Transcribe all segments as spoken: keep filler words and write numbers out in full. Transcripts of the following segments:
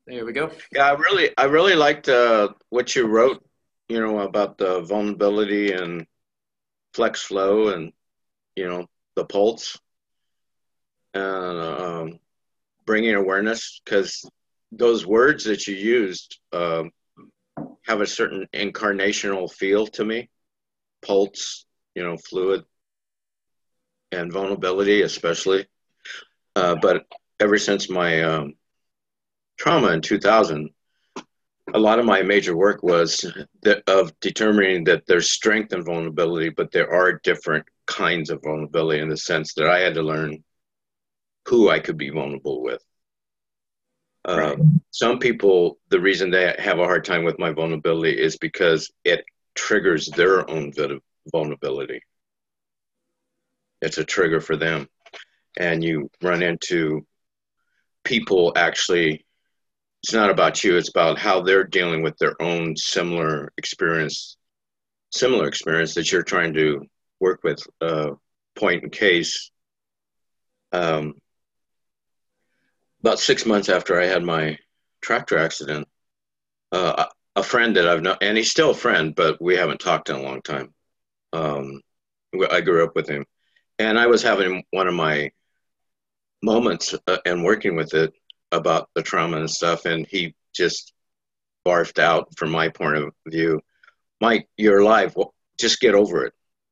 There we go. Yeah, I really, I really liked uh, what you wrote, you know, about the vulnerability and flex flow and, you know, the pulse and um, bringing awareness because those words that you used um, have a certain incarnational feel to me. Pulse, you know, fluid and vulnerability, especially. Uh, but ever since my um, trauma in two thousand, a lot of my major work was that of determining that there's strength and vulnerability, but there are different kinds of vulnerability in the sense that I had to learn who I could be vulnerable with. Uh, Right. some people, the reason they have a hard time with my vulnerability is because it triggers their own vulnerability. It's a trigger for them. And you run into people actually, it's not about you, it's about how they're dealing with their own similar experience similar experience that you're trying to work with. Uh, point in case, um, about six months after I had my tractor accident, uh, a friend that I've known, and he's still a friend, but we haven't talked in a long time. Um, I grew up with him, and I was having one of my moments uh, and working with it about the trauma and stuff, and he just barfed out, from my point of view, Mike, you're alive. Well, just get over it.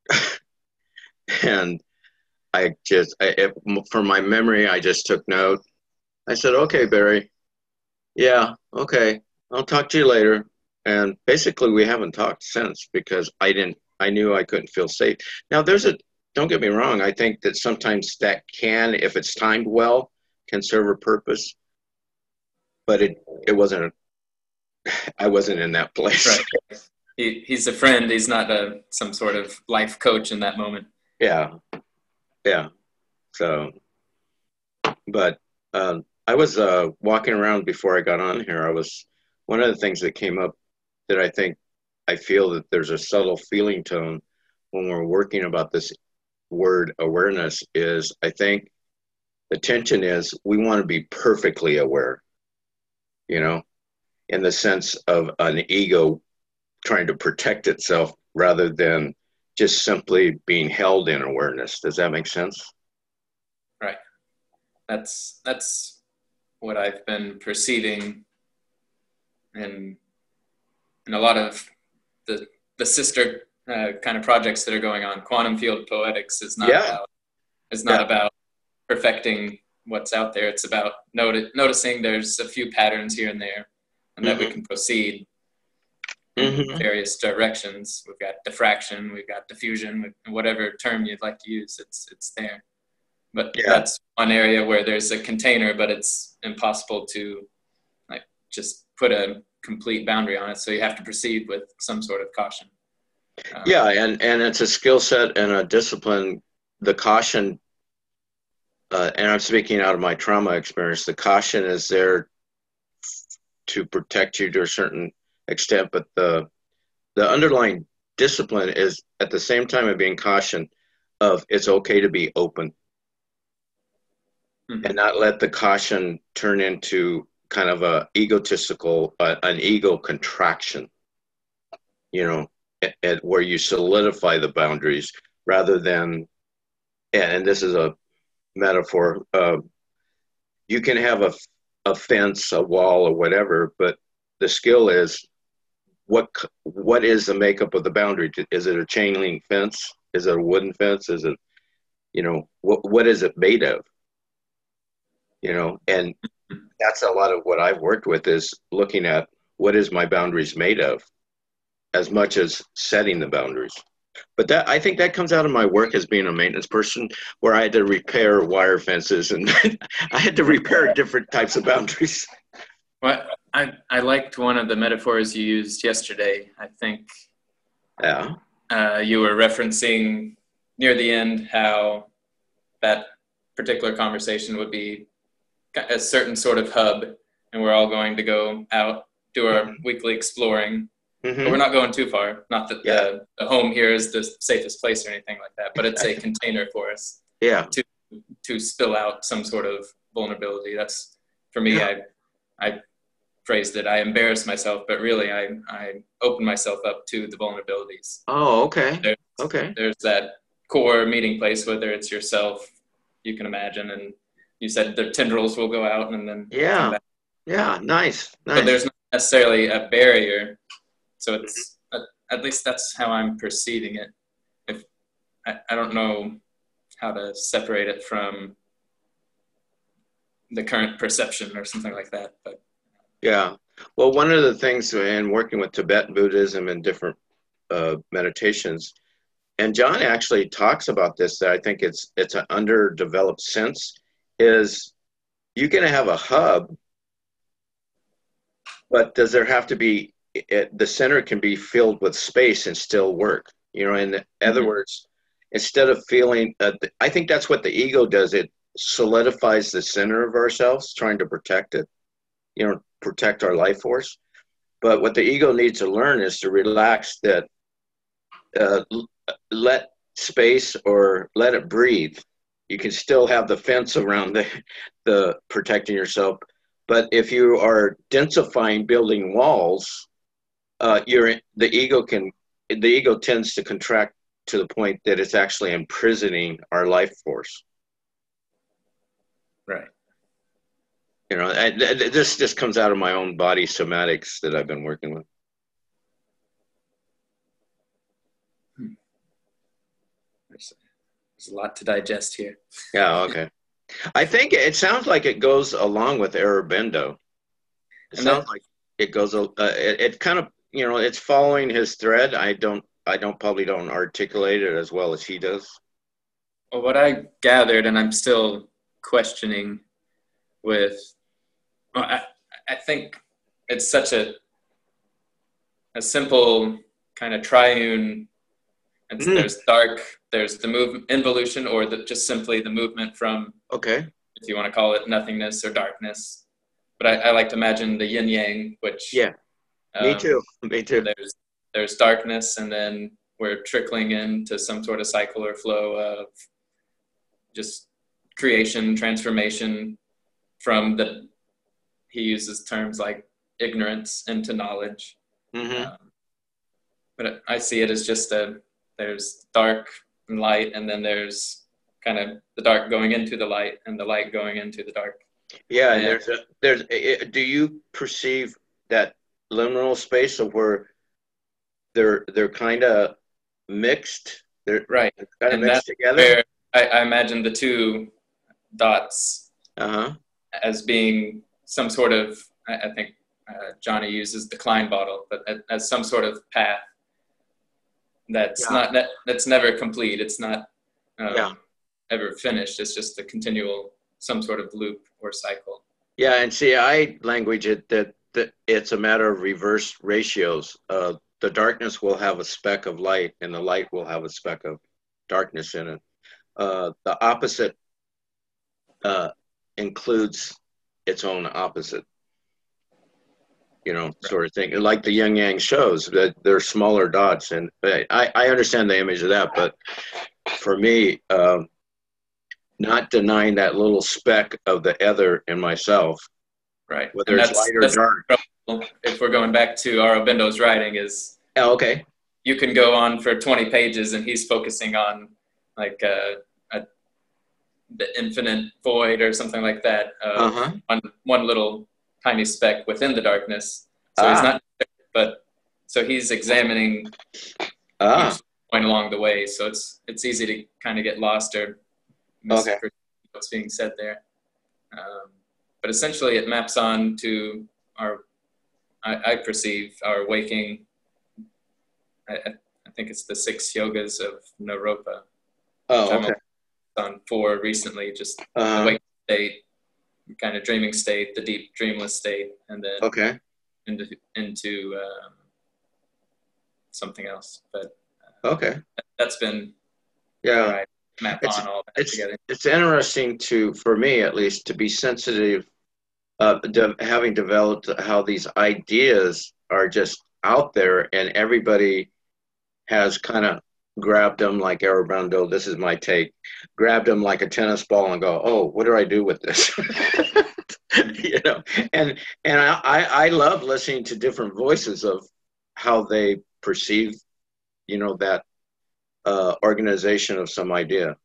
And I just, I, it, for my memory, I just took note. I said, okay, Barry. Yeah, okay. I'll talk to you later. And basically, we haven't talked since because I didn't, I knew I couldn't feel safe. Now, there's a, don't get me wrong. I think that sometimes that can, if it's timed well, can serve a purpose. But it, it wasn't, I wasn't in that place. Right. He, he's a friend. He's not a, some sort of life coach in that moment. Yeah, yeah. So, but um, I was uh, walking around before I got on here. I was one of the things that came up that I think I feel that there's a subtle feeling tone when we're working about this word awareness is I think the tension is we want to be perfectly aware, you know, in the sense of an ego trying to protect itself rather than just simply being held in awareness. Does that make sense? Right. That's that's what I've been perceiving in in a lot of the the sister uh, kind of projects that are going on. Quantum field poetics is not Yeah, about is not yeah. about perfecting what's out there. It's about noti- noticing there's a few patterns here and there, and that we Mm-hmm. can proceed in Mm-hmm. various directions. We've got diffraction, we've got diffusion, whatever term you'd like to use, it's it's there. But Yeah. that's one area where there's a container, but it's impossible to like just put a complete boundary on it. So you have to proceed with some sort of caution. Um, Yeah, and and it's a skill set and a discipline. The caution, uh, and I'm speaking out of my trauma experience. The caution is there to protect you to a certain extent, but the the underlying discipline is at the same time of being caution of it's okay to be open and mhm. not let the caution turn into kind of a egotistical, uh, an ego contraction. You know, at, at where you solidify the boundaries rather than, and this is a metaphor. Uh, you can have a, a fence, a wall, or whatever, but the skill is what what is the makeup of the boundary? Is it a chain link fence? Is it a wooden fence? Is it, you know, what what is it made of? You know, and that's a lot of what I've worked with is looking at what is my boundaries made of, as much as setting the boundaries. But that I think that comes out of my work as being a maintenance person, where I had to repair wire fences and I had to repair different types of boundaries. Well, I, I liked one of the metaphors you used yesterday. I think Yeah. uh, you were referencing near the end how that particular conversation would be a certain sort of hub, and we're all going to go out, do our Mm-hmm. weekly exploring, but we're Mm-hmm. not going too far. Not that Yeah. the, the home here is the safest place or anything like that, but it's a container for us Yeah. to to spill out some sort of vulnerability. That's for me. Yeah. I I phrased it. I embarrass myself, but really I, I open myself up to the vulnerabilities. Oh, okay. There's, Okay. there's that core meeting place, whether it's yourself, you can imagine, and you said the tendrils will go out and then Yeah. come back. Yeah. Nice. Nice. But there's not necessarily a barrier. So it's, at least that's how I'm perceiving it. If I, I don't know how to separate it from the current perception or something like that, but yeah. Well, one of the things in working with Tibetan Buddhism and different uh, meditations, and John actually talks about this, that I think it's it's an underdeveloped sense, is you can have a hub, but does there have to be, it, the center can be filled with space and still work? You know, in other mm-hmm. words, instead of feeling, uh, I think that's what the ego does. It solidifies the center of ourselves, trying to protect it, you know, protect our life force. But what the ego needs to learn is to relax that, uh, let space or let it breathe. You can still have the fence around the, the protecting yourself. But if you are densifying, building walls, uh, you're, the ego can, the ego tends to contract to the point that it's actually imprisoning our life force. Right. You know, I, this just comes out of my own body somatics that I've been working with. Hmm. There's, there's a lot to digest here. Yeah, okay. I think it sounds like it goes along with Aurobindo. It and sounds that, like it goes, uh, it, it kind of, you know, it's following his thread. I don't, I don't probably don't articulate it as well as he does. Well, what I gathered, and I'm still questioning with, well, I, I think it's such a a simple kind of triune. It's, mm. There's dark, there's the move involution, or the, just simply the movement from, okay, if you want to call it nothingness or darkness. But I, I like to imagine the yin yang, which yeah, um, me too, me too. There's there's darkness, and then we're trickling into some sort of cycle or flow of just creation, transformation from the, he uses terms like ignorance into knowledge. Mm-hmm. Um, but I see it as just a, there's dark and light, and then there's kind of the dark going into the light and the light going into the dark. Yeah, and there's a, there's, a, do you perceive that liminal space of where they're, they're kind of mixed? They're right. kind of and mixed together? Where I, I imagine the two dots uh-huh. as being some sort of, I, I think uh, Johnny uses the Klein bottle, but as, as some sort of path that's yeah. not, that, that's never complete. It's not um, yeah. ever finished. It's just a continual, some sort of loop or cycle. Yeah, and see, I language it that, that it's a matter of reverse ratios. Uh, the darkness will have a speck of light, and the light will have a speck of darkness in it. Uh, the opposite uh, includes its own opposite, you know, right. sort of thing. Like the yin yang shows, that they're smaller dots, and I, I understand the image of that, but for me, um, not denying that little speck of the other in myself, right? Whether and it's light or dark. If we're going back to Aurobindo's writing, is oh, okay, you can go on for twenty pages, and he's focusing on like uh, a, the infinite void or something like that. Uh, uh-huh. One one little tiny speck within the darkness. So ah. he's not, but so he's examining ah. each point along the way. So it's it's easy to kind of get lost or miss okay. what's being said there. Um, but essentially, it maps on to our. I, I perceive our waking. I, I think it's the six yogas of Naropa. Oh, okay. On four recently, just uh-huh. the waking state, kind of dreaming state, the deep dreamless state, and then okay into into um, something else. But uh, okay, that, that's been yeah. Right. Map it's, on all that it's, together. It's interesting to, for me at least, to be sensitive, uh, de- having developed how these ideas are just out there, and everybody has kind of grabbed them like Aurobindo. This is my take. Grabbed them like a tennis ball and go, oh, what do I do with this? you know, and and I, I I love listening to different voices of how they perceive, you know, that uh, organization of some idea.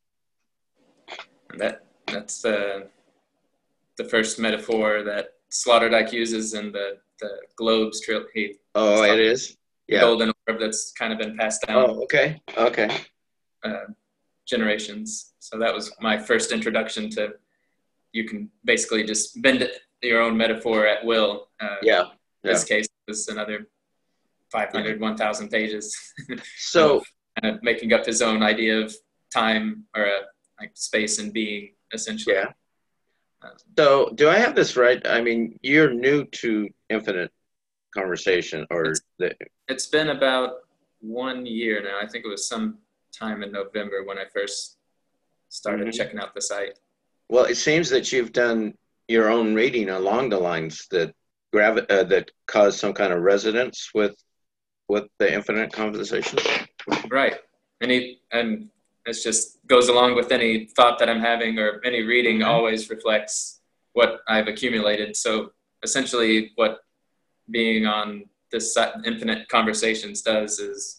That that's the the first metaphor that Sloterdijk uses in the the globes trilogy. Oh, it is. The Yeah. golden orb that's kind of been passed down. Oh, okay. Okay. Uh, generations. So that was my first introduction to. You can basically just bend it, your own metaphor at will. Uh, Yeah. In this Yeah. case, was another five hundred, one thousand pages. So, of kind of making up his own idea of time or uh, like space and being, essentially. yeah. So, do I have this right? I mean, you're new to Infinite Conversation, or It's, the, it's been about one year now. I think it was some time in November when I first started Mhm. checking out the site. Well, it seems that you've done your own reading along the lines that gravi- uh, that cause some kind of resonance with with the Infinite Conversation. Right. Any and it just goes along with any thought that I'm having, or any reading Mhm. always reflects what I've accumulated. So essentially what being on this si- Infinite Conversations does is,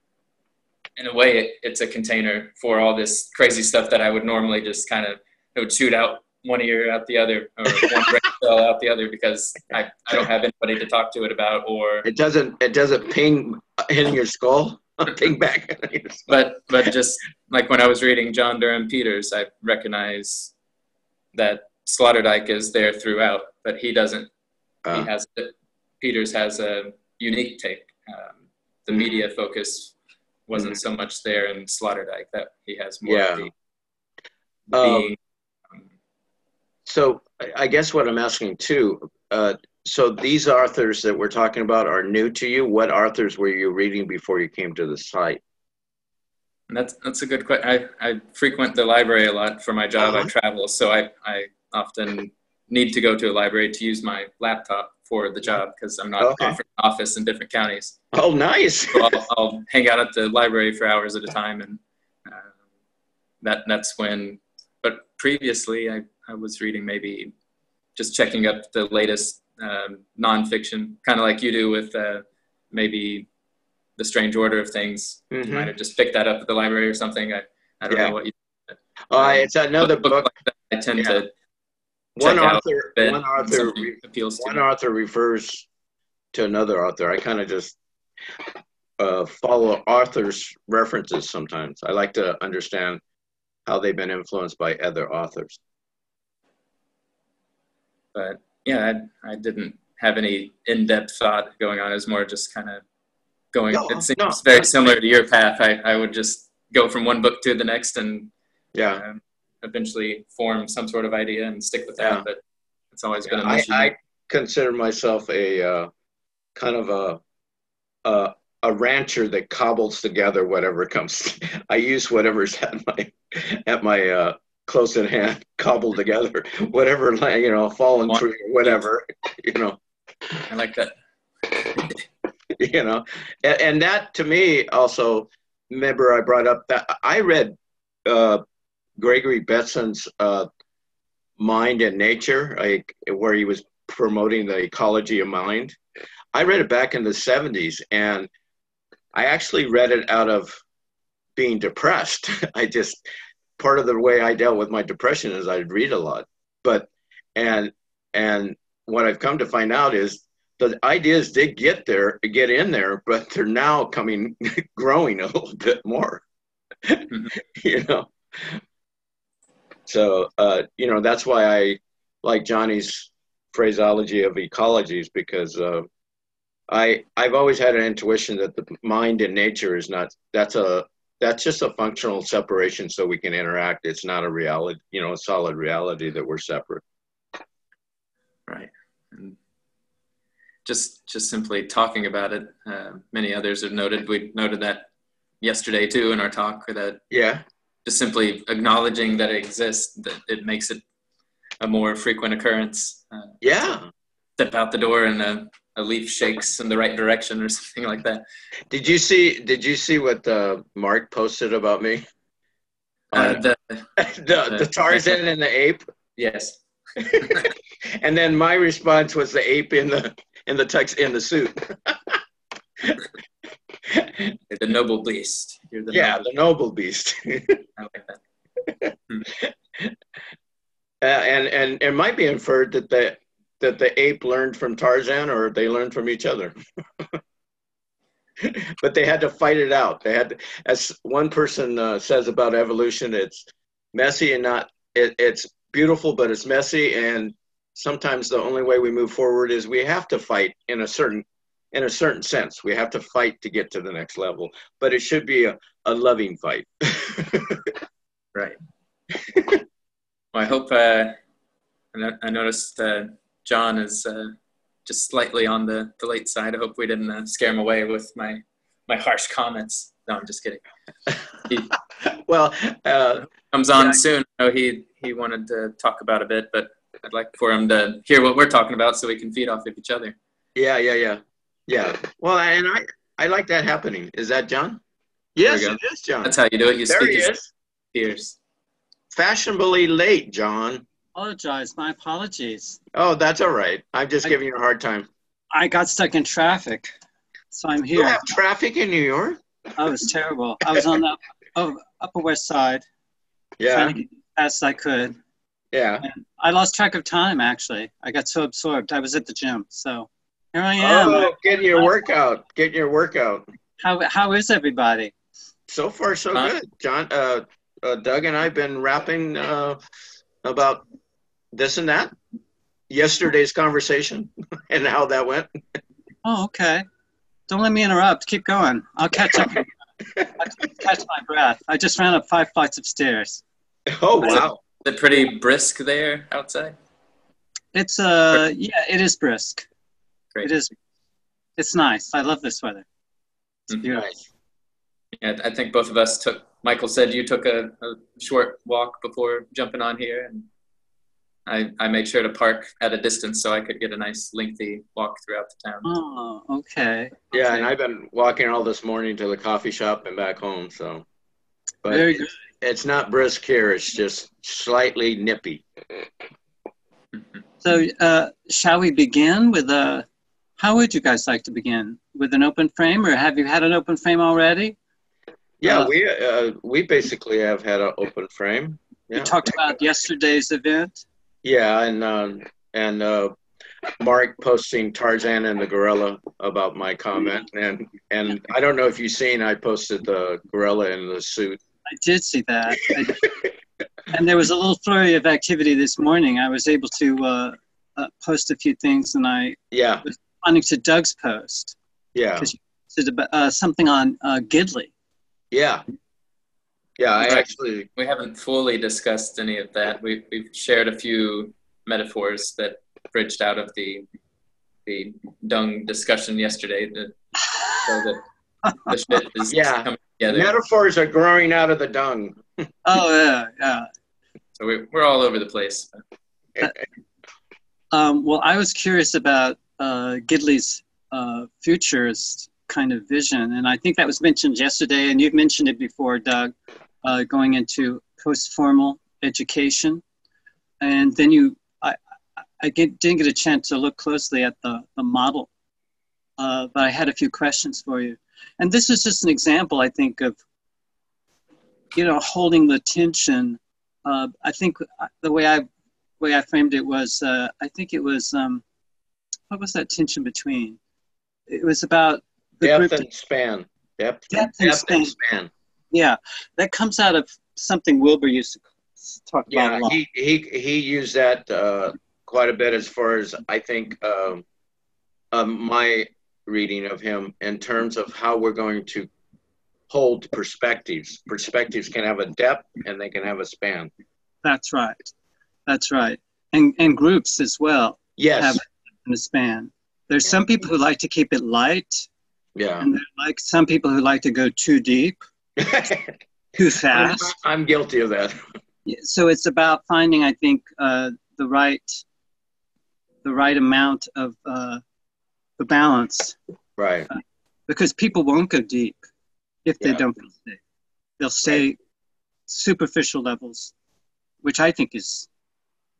in a way, it, it's a container for all this crazy stuff that I would normally just kind of, it would shoot out one ear out the other, or one brain cell out the other, because I, I don't have anybody to talk to it about, or It doesn't it doesn't ping in your skull, ping back. in your skull. but but just like when I was reading John Durham Peters, I recognize that Sloterdijk is there throughout, but he doesn't. He Uh, has Peters has a unique take. Um, the Mhm. media focus wasn't Mhm. so much there in Sloterdijk. That he has more Yeah. of the, the Um, being. Um, so I I guess what I'm asking too. Uh, so these authors that we're talking about are new to you. What authors were you reading before you came to the site? and that's that's a good question. I, I frequent the library a lot for my job. I Uh-huh. travel, so I, I often need to go to a library to use my laptop for the job, because I'm not Okay. offered an office in different counties. Oh, nice. So I'll, I'll hang out at the library for hours at a time, and uh, that that's when. But previously, I, I was reading, maybe just checking up the latest um, nonfiction, kind of like you do with uh, maybe The Strange Order of Things. You might Hmm. have just picked that up at the library or something. I, I don't Yeah. know what you. Uh, Um, it's another book book. like that I tend Yeah. to One check out a author. bit One when author. something Re, appeals to one me. author refers to another author. I kind of just uh, follow authors' references sometimes. I like to understand how they've been influenced by other authors. But yeah, I, I didn't have any in-depth thought going on. It was more just kind of going. It No, no, seems very that's similar to your path. I, I would just go from one book to the next, and yeah, um, eventually form some sort of idea and stick with yeah. that. But it's always Yeah, been a I, mission. I consider myself a uh, kind of a, a a rancher that cobbles together whatever comes. I use whatever's at my at my uh, close at hand, cobble together whatever, you know, fallen One, tree or whatever, you know, I like that. you know, and, and that to me also. Remember, I brought up that I read uh, Gregory Bettson's uh, Mind and Nature, like where he was promoting the ecology of mind. I read it back in the seventies, and I actually read it out of being depressed. I just, part of the way I dealt with my depression is I'd read a lot. But, and, and what I've come to find out is the ideas did get there, get in there, but they're now coming, growing a little bit more, Mhm. you know? So, uh, you know, that's why I like Johnny's phraseology of ecologies, because uh, I I've always had an intuition that the mind and nature is not, that's a that's just a functional separation so we can interact. It's not a reality, you know, a solid reality that we're separate. Right. And just just simply talking about it, uh, many others have noted. We noted that yesterday too in our talk, that Yeah. just simply acknowledging that it exists, that it makes it a more frequent occurrence. Uh, Yeah. step out the door and a, a leaf shakes in the right direction or something like that. Did you see Did you see what uh, Mark posted about me Uh, on the, the the the Tarzan and the ape? yes. And then my response was the ape in the in the tux in the suit. You're the noble beast. You're the Yeah, noble. the noble beast. I like that. uh, and and it might be inferred that the that the ape learned from Tarzan, or they learned from each other. But they had to fight it out. They had to, as one person uh, says about evolution, it's messy and not. It, it's beautiful, but it's messy. And sometimes the only way we move forward is we have to fight in a certain in a certain sense. We have to fight to get to the next level. But it should be a, a loving fight. Right. Well, I hope. Uh, I noticed uh, John is. Uh, just slightly on the, the late side. I hope we didn't uh, scare him away with my my harsh comments. No, I'm just kidding. He well, uh, comes on yeah. soon. I know he, he wanted to talk about a bit, but I'd like for him to hear what we're talking about so we can feed off of each other. Yeah, yeah, yeah. Yeah. Well, and I, I like that happening. Is that John? Yes, it is John. That's how you do it. You there speak he his is. Ears. Fashionably late, John. Apologize. My apologies. Oh, that's all right. I'm just I, giving you a hard time. I got stuck in traffic, so I'm here. You have traffic in New York? Oh, it was terrible. I was on the oh, Upper West Side. Yeah. Trying to get as fast as I could. Yeah. And I lost track of time, actually. I got so absorbed. I was at the gym, so here I am. Oh, getting your workout. Getting your workout. How how is everybody? So far, so huh? good. John, uh, uh, Doug and I have been rapping uh, about this and that. Yesterday's conversation and how that went. Oh, okay. Don't let me interrupt. Keep going. I'll catch up. I'll catch my breath. I just ran up five flights of stairs. Oh, Is wow. it, is it pretty brisk there outside? It's uh yeah, it is brisk. Great. It is. It's nice. I love this weather. It's beautiful. Nice. Yeah, I think both of us took, Michael said you took a, a short walk before jumping on here, and I, I made sure to park at a distance so I could get a nice lengthy walk throughout the town. Oh, okay. Yeah, okay. and I've been walking all this morning to the coffee shop and back home, so. But Very good. it's not brisk here, it's just slightly nippy. So, uh, shall we begin with a, how would you guys like to begin? With an open frame, or have you had an open frame already? Yeah, Uh, we uh, we basically have had an open frame. Yeah. We talked about yesterday's event. Yeah, and um, and uh, Mark posting Tarzan and the gorilla about my comment, and and I don't know if you've seen, I posted the gorilla in the suit. I did see that. I, and there was a little flurry of activity this morning. I was able to uh, uh, post a few things, and I Yeah, was responding to Doug's post. yeah, Because you posted about, uh, something on uh, Gidley. yeah, yeah. I Right. actually, We haven't fully discussed any of that. We, we've shared a few metaphors that bridged out of the the dung discussion yesterday to show that the shit is Yeah. coming together. metaphors are growing out of the dung. Oh, yeah, yeah. So we're, we're all over the place. Um, well, I was curious about uh, Gidley's uh, futurist kind of vision, and I think that was mentioned yesterday, and you've mentioned it before, Doug, uh, going into post-formal education. And then you, I, I get, didn't get a chance to look closely at the, the model, uh, but I had a few questions for you. And this is just an example, I think, of, you know, holding the tension. Uh, I think the way I way I framed it was, uh, I think it was, um, what was that tension between? It was about the Depth group. and span. Depth, Depth and depth and span. span. Yeah, that comes out of something Wilbur used to talk about Yeah, a lot. he, he, he used that uh, quite a bit as far as I think um, um, my reading of him in terms of how we're going to hold perspectives. Perspectives can have a depth and they can have a span. That's right. That's right. And and groups as well Yes. have a span. There's some people who like to keep it light, Yeah. and there are like some people who like to go too deep, too I'm, fast. I'm guilty of that. So it's about finding, I think, uh, the right the right amount of uh, the balance, Right. because people won't go deep if they Yeah. don't feel safe. They'll stay superficial levels, which I think is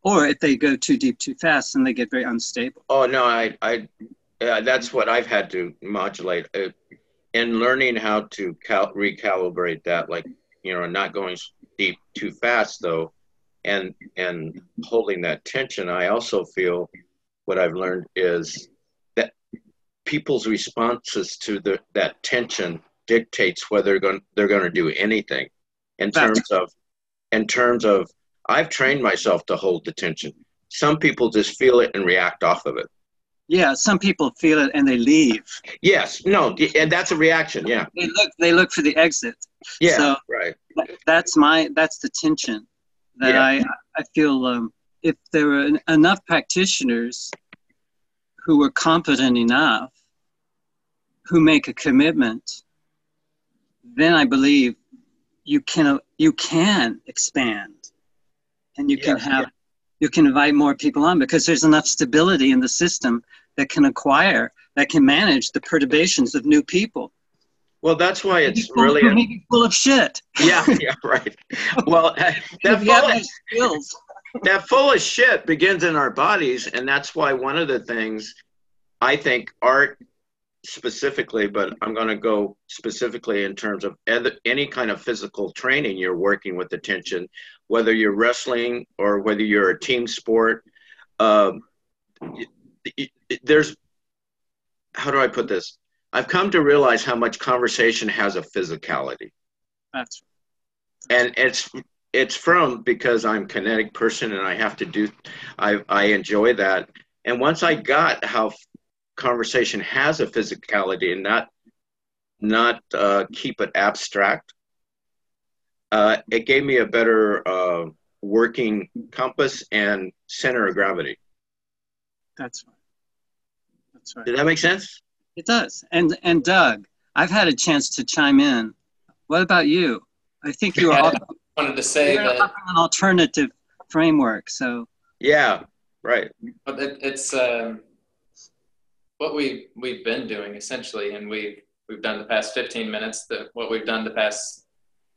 or if they go too deep too fast, then they get very unstable. Oh no, I, I, yeah, that's what I've had to modulate. Uh, in learning how to cal- recalibrate that, like, you know, not going deep too fast though, and and holding that tension. I also feel what I've learned is that people's responses to the, that tension dictates whether they're going they're going to do anything. In terms That's, of, in terms of, I've trained myself to hold the tension. Some people just feel it and react off of it. yeah, some people feel it and they leave. Yes, no, and that's a reaction. Yeah, They look, they look for the exit. yeah, So right. that's my, that's the tension that Yeah. I, I feel um, if there were en- enough practitioners who were competent enough, who make a commitment, then I believe you can, you can expand and you can Yes, have, yeah. you can invite more people on because there's enough stability in the system that can acquire, that can manage the perturbations of new people. Well, that's why it's Maybe full, really, a, maybe full of shit. yeah, yeah, right. Well, that If you full have of, those skills. that full of shit begins in our bodies, and that's why one of the things I think art specifically, but I'm going to go specifically in terms of any kind of physical training, you're working with attention, whether you're wrestling or whether you're a team sport. Um, there's, how do I put this? I've come to realize how much conversation has a physicality. That's And it's, it's from, because I'm a kinetic person and I have to do, I, I enjoy that. And once I got how conversation has a physicality and not not uh, keep it abstract, uh, it gave me a better uh, working compass and center of gravity. That's right. That's right. Did that make sense? It does. And and Doug, I've had a chance to chime in. What about you? I think you were Yeah, off, I wanted to say you're that offering an alternative framework. So Yeah, right. but it, it's um, what we we've been doing essentially, and we've we've done the past fifteen minutes. The what we've done the past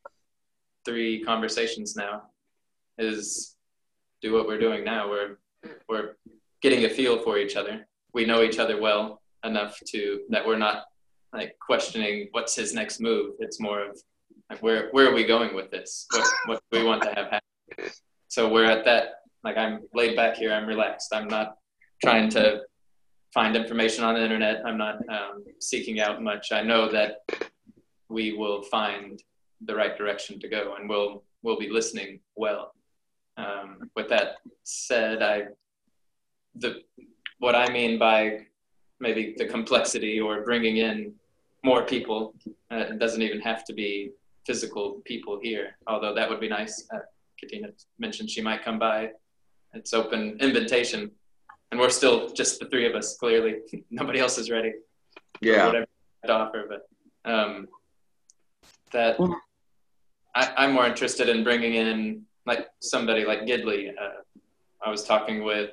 three conversations now is do what we're doing now. We're we're getting a feel for each other. We know each other well enough to that we're not like questioning what's his next move. It's more of like where where are we going with this? What what do we want to have happen? So we're at that, like I'm laid back here, I'm relaxed. I'm not trying to find information on the internet. I'm not um, seeking out much. I know that we will find the right direction to go, and we'll we'll be listening well. Um, with that said, I the what I mean by maybe the complexity or bringing in more people, uh, it doesn't even have to be physical people here, although that would be nice. Uh, Katina mentioned she might come by. It's open invitation. And we're still just the three of us, clearly. Nobody else is ready for Yeah. whatever to offer. But um, that I, I'm more interested in bringing in like somebody like Gidley. Uh, I was talking with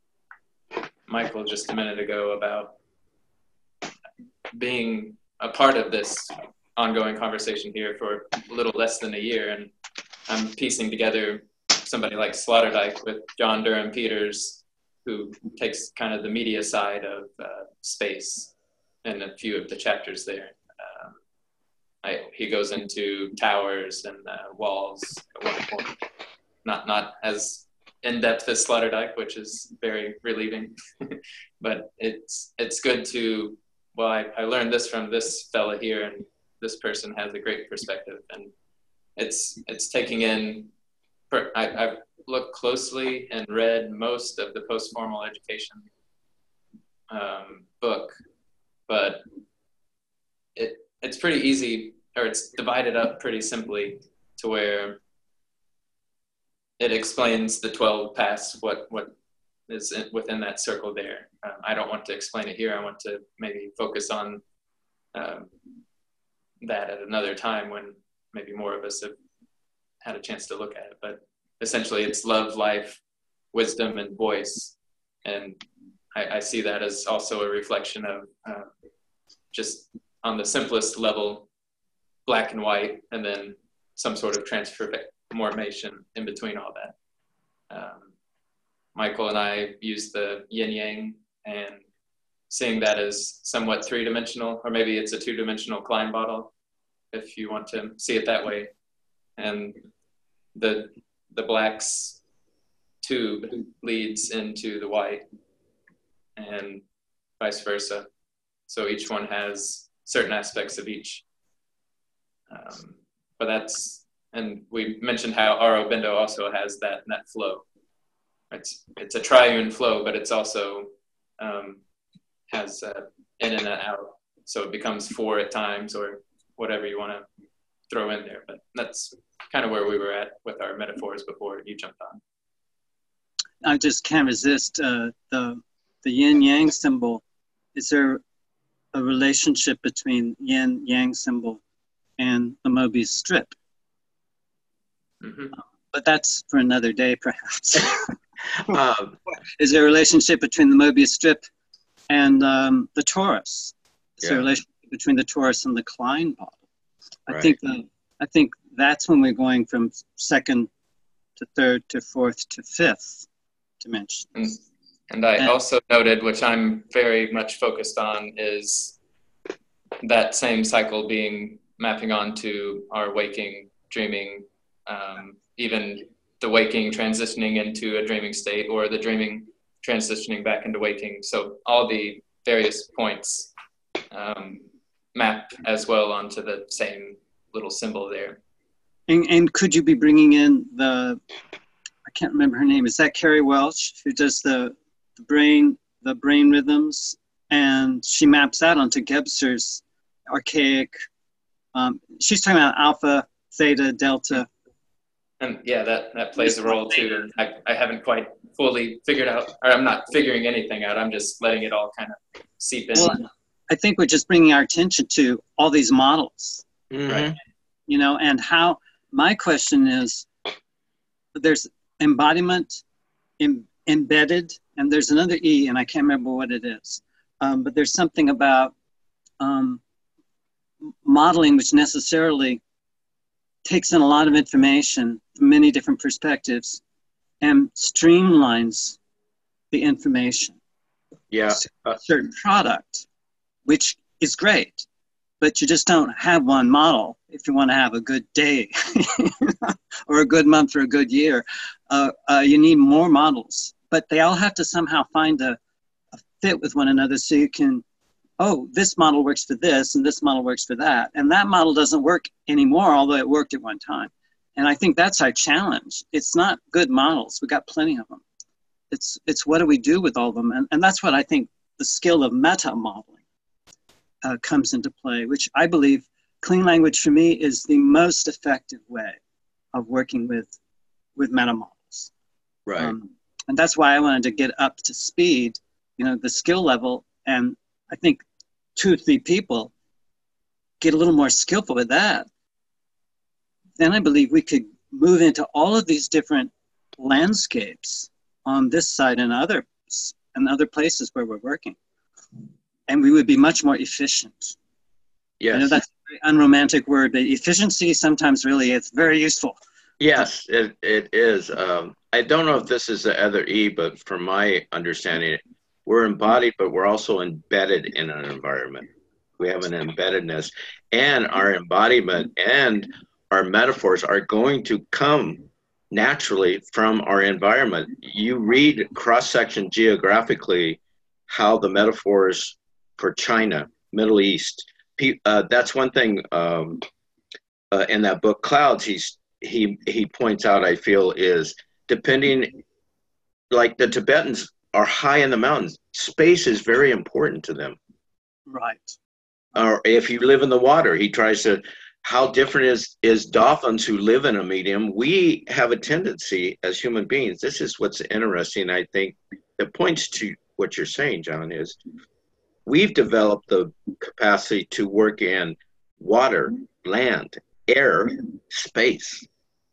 Michael just a minute ago about being a part of this ongoing conversation here for a little less than a year. And I'm piecing together somebody like Sloterdijk with John Durham Peters, who takes kind of the media side of uh, space in a few of the chapters there. Um, I, he goes into towers and uh, walls at one point. Not, not as in-depth as Sloterdijk, which is very relieving. But it's it's good to, well, I, I learned this from this fella here, and this person has a great perspective. And it's it's taking in, per, I, I've looked closely and read most of the post-formal education um, book, but it it's pretty easy, or it's divided up pretty simply to where it explains the twelve paths, what what is in, within that circle there. Um, I don't want to explain it here. I want to maybe focus on um, that at another time when maybe more of us have had a chance to look at it. But essentially it's love, life, wisdom, and voice. And I, I see that as also a reflection of uh, just on the simplest level, black and white, and then some sort of transformation in between all that. Um, Michael and I use the yin yang and seeing that as somewhat three-dimensional, or maybe it's a two-dimensional Klein bottle, if you want to see it that way. And the the black's tube leads into the white and vice versa. So each one has certain aspects of each. Um, but that's, and we mentioned how Aro Bendo also has that, that flow. It's, it's a triune flow, but it's also um, has uh, in and out. So it becomes four at times or whatever you want to throw in there. But that's kind of where we were at with our metaphors before you jumped on. I just can't resist uh, the the yin yang symbol. Is there a relationship between yin yang symbol and the Mobius strip? Mm-hmm. But that's for another day, perhaps. um, Is there a relationship between the Mobius strip and um, the torus? Is Yeah. there a relationship between the torus and the Klein bottle? I Right. think the, I think that's when we're going from second to third to fourth to fifth dimension. And, and I And- also noted, which I'm very much focused on, is that same cycle being mapping onto our waking, dreaming, um, even the waking transitioning into a dreaming state, or the dreaming transitioning back into waking. So all the various points um, map as well onto the same little symbol there. And, and could you be bringing in the, I can't remember her name, is that Carrie Welch, who does the, the brain, the brain rhythms, and she maps that onto Gebser's archaic, um, she's talking about alpha, theta, delta. And yeah, that, that plays a role too. I, I haven't quite fully figured out, or I'm not figuring anything out. I'm just letting it all kind of seep in. Well, I think we're just bringing our attention to all these models, mhm. Right. you know, and how, my question is, there's embodiment, em, embedded, and there's another E, and I can't remember what it is. Um, but there's something about um, modeling which necessarily takes in a lot of information from many different perspectives and streamlines the information. Yeah. A certain product, which is great, but you just don't have one model if you want to have a good day or a good month or a good year. Uh, uh, you need more models, but they all have to somehow find a, a fit with one another so you can, oh, this model works for this and this model works for that. And that model doesn't work anymore, although it worked at one time. And I think that's our challenge. It's not good models. We got plenty of them. It's, it's what do we do with all of them? And, and that's what I think the skill of meta modeling uh, comes into play, which I believe clean language for me is the most effective way of working with, with meta models. Right. Um, and that's why I wanted to get up to speed, you know, the skill level. And I think two or three people get a little more skillful with that. Then I believe we could move into all of these different landscapes on this side and other and other places where we're working. And we would be much more efficient. Yes. I know that's a very unromantic word, but efficiency sometimes really is very useful. Yes, it, it is. Um, I don't know if this is the other E, but from my understanding, we're embodied, but we're also embedded in an environment. We have an embeddedness, and our embodiment and our metaphors are going to come naturally from our environment. You read cross-section geographically how the metaphors for China, Middle East, uh, that's one thing um, uh, in that book, Clouds, he's, he, he points out, I feel, is depending, like the Tibetans are high in the mountains. Space is very important to them. Right. Or if you live in the water, he tries to, how different is, is dolphins who live in a medium? We have a tendency as human beings, this is what's interesting, I think, that points to what you're saying, John, is we've developed the capacity to work in water, land, air, space.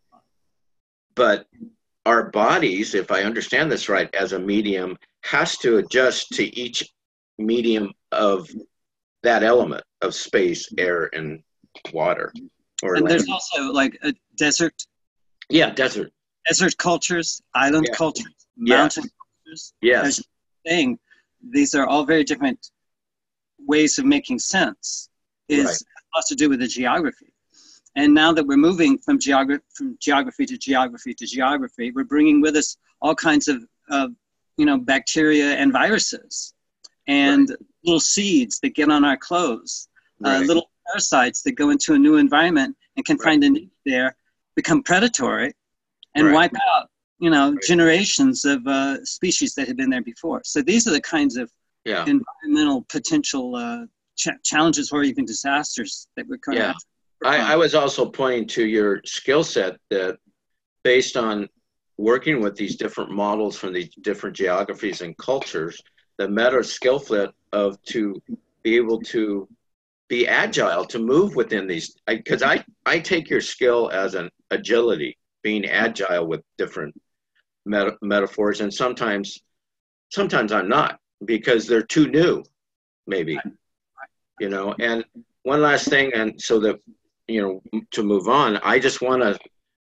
But our bodies, if I understand this right, as a medium, has to adjust to each medium of that element of space, air, and water. Or And land. there's also like a desert. Yeah, desert. desert cultures, island Yeah. cultures, Yeah. mountain cultures. Yes. As you're saying, these are all very different ways of making sense. Is Right. has to do with the geography. And now that we're moving from geography from geography to geography to geography, we're bringing with us all kinds of, uh, you know, bacteria and viruses, and Right. little seeds that get on our clothes, uh, Right. little parasites that go into a new environment and can Right. find a niche there, become predatory, and Right. wipe out, you know, Right. generations of uh, species that had been there before. So these are the kinds of Yeah. environmental potential uh, ch- challenges or even disasters that we're going to Yeah. have to I, overcome. I was also pointing to your skill set that based on working with these different models from these different geographies and cultures, the meta skill set of to be able to be agile, to move within these, because I, I, I take your skill as an agility, being agile with different meta, metaphors, and sometimes, sometimes I'm not because they're too new, maybe, you know. And one last thing, and so that, you know, to move on, I just want to,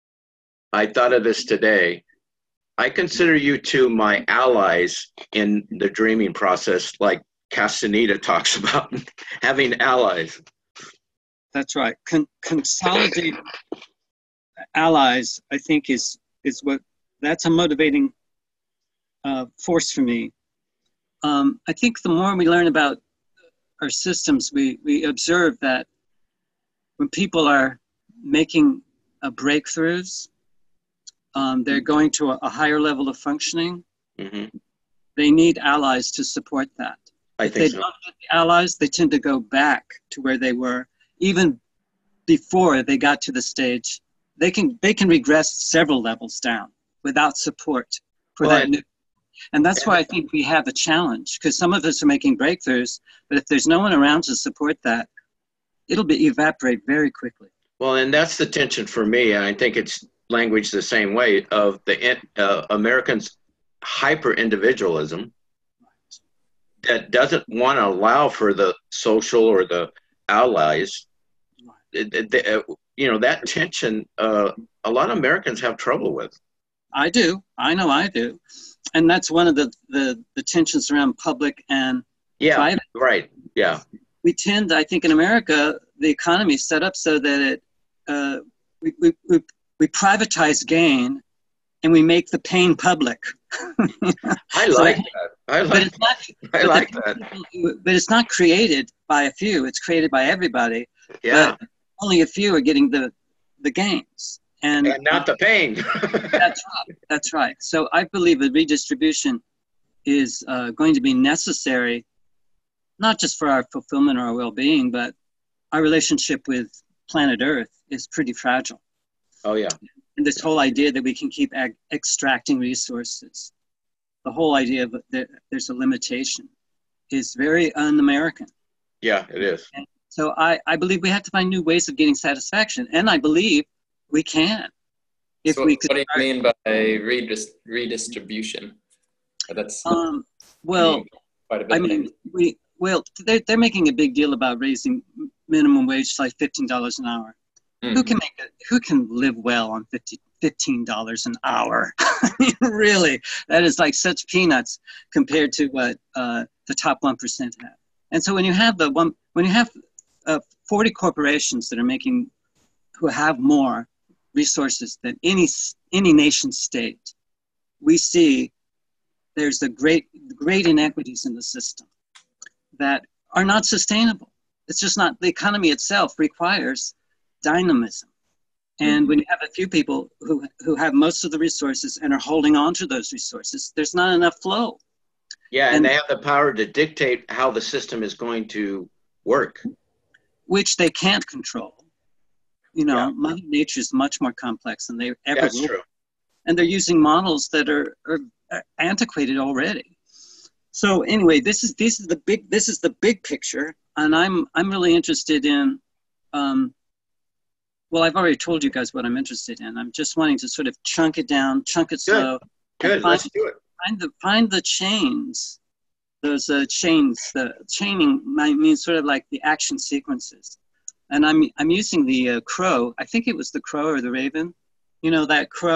I thought of this today. I consider you two my allies in the dreaming process, like Castaneda talks about having allies. That's right. Con- consolidate allies, I think, is is what that's a motivating uh, force for me. Um, I think the more we learn about our systems, we we observe that when people are making uh, breakthroughs, um, they're going to a, a higher level of functioning. Mm-hmm. They need allies to support that. I If think they so. don't get the allies, they tend to go back to where they were, even before they got to the stage. They can they can regress several levels down without support for Well, that and- new. And that's and- why I think we have a challenge, because some of us are making breakthroughs, but if there's no one around to support that, it'll be evaporate very quickly. Well, and that's the tension for me, and I think it's language the same way of the uh, Americans' hyper individualism that doesn't want to allow for the social or the allies. It, it, it, uh, you know, that tension, uh, a lot of Americans have trouble with. I do. I know I do. And that's one of the, the, the tensions around public and Yeah, private. right. Yeah. We tend, I think in America, the economy is set up so that it, uh, we, we, we, we privatize gain and we make the pain public. I So- like that. I But like, it's not, I but like the that. people- but it's not created by a few. It's created by everybody. Yeah. But only a few are getting the, the gains. And, And not the pain. That's right. That's right. So I believe a redistribution is uh, going to be necessary, not just for our fulfillment or our well-being, but our relationship with planet Earth is pretty fragile. Oh, yeah. And this whole idea that we can keep ag- extracting resources, the whole idea of that there's a limitation, is very un-American. Yeah, it is. So I, I believe we have to find new ways of getting satisfaction, and I believe we can. If so we what, could what do you start- mean by redis- redistribution? That's Um, well, quite a bit. I mean, we well, they're they're making a big deal about raising minimum wage to like fifteen dollars an hour. Mhm. Who can make it? Who can live well on fifteen dollars an hour? Really, that is like such peanuts compared to what uh, the top one percent have. And so when you have the one, when you have uh, forty corporations that are making, who have more resources than any any nation state, we see there's a great, great inequities in the system that are not sustainable. It's just not, the economy itself requires dynamism. And Mhm. when you have a few people who, who have most of the resources and are holding on to those resources, there's not enough flow. Yeah, and, And- they have the power to dictate how the system is going to work. Which they can't control. You know, Yeah. Mother Nature is much more complex than they ever That's will. true. And they're using models that are, are antiquated already. So anyway, this is this is the big this is the big picture, and I'm I'm really interested in. Um, well, I've already told you guys what I'm interested in. I'm just wanting to sort of chunk it down, chunk it slow, Good, and find, let's do it. find the find the chains. Those uh, chains, the chaining might mean sort of like the action sequences. And I'm I'm using the uh, crow. I think it was the crow or the raven. You know, that crow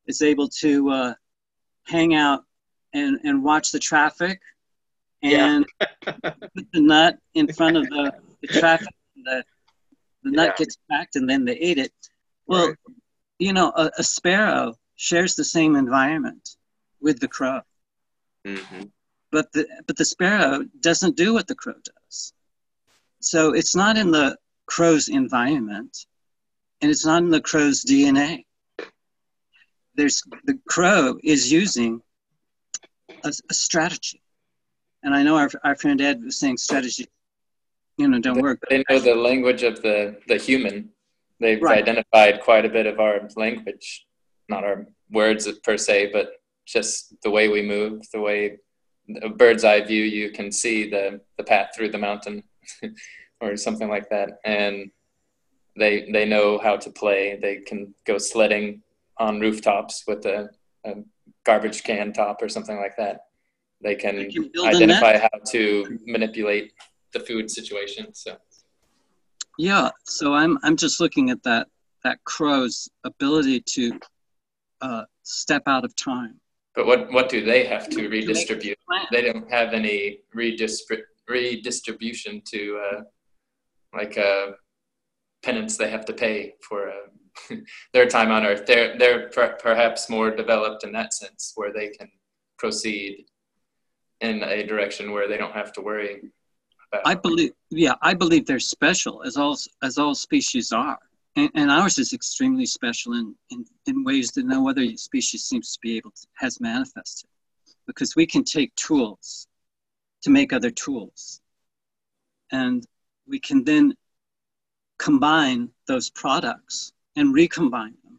is able to uh, hang out and, and watch the traffic and Yeah. put the nut in front of the, the traffic. The, the nut Yeah. gets cracked and then they ate it. Well, Right. you know, a, a sparrow shares the same environment with the crow. Mm-hmm. But the, but the sparrow doesn't do what the crow does. So it's not in the crow's environment, and it's not in the crow's D N A. There's, the crow is using a, a strategy. And I know our, our friend Ed was saying strategy, you know, don't They, work. they know the language of the, the human. They've Right. identified quite a bit of our language, not our words per se, but just the way we move, the way a bird's eye view, you can see the, the path through the mountain or something like that. And they they know how to play. They can go sledding on rooftops with a, a garbage can top or something like that. They can, They can build a identify net. how to manipulate the food situation. So Yeah, so I'm I'm just looking at that that crow's ability to uh, step out of time. but what, what do they have to To make redistribute? a plan. They don't have any redistri- redistribution to uh, like a penance they have to pay for uh, their time on Earth. They're they're per- perhaps more developed in that sense, where they can proceed in a direction where they don't have to worry about. I believe, yeah, I believe they're special, as all as all species are, and, and ours is extremely special in, in in ways that no other species seems to be able to has manifested, because we can take tools to make other tools, and we can then combine those products and recombine them,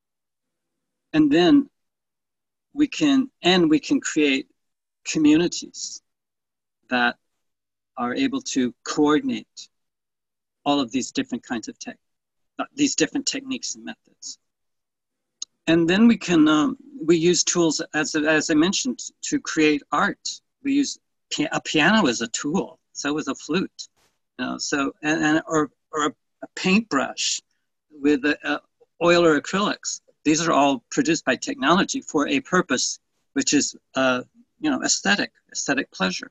and then we can and we can create communities that are able to coordinate all of these different kinds of tech, these different techniques and methods. And then we can, um, we use tools, as, as I mentioned, to create art. We use a piano as a tool, so is a flute, you know, so, and, and or, or a paintbrush with a, a oil or acrylics. These are all produced by technology for a purpose, which is, uh, you know, aesthetic, aesthetic pleasure.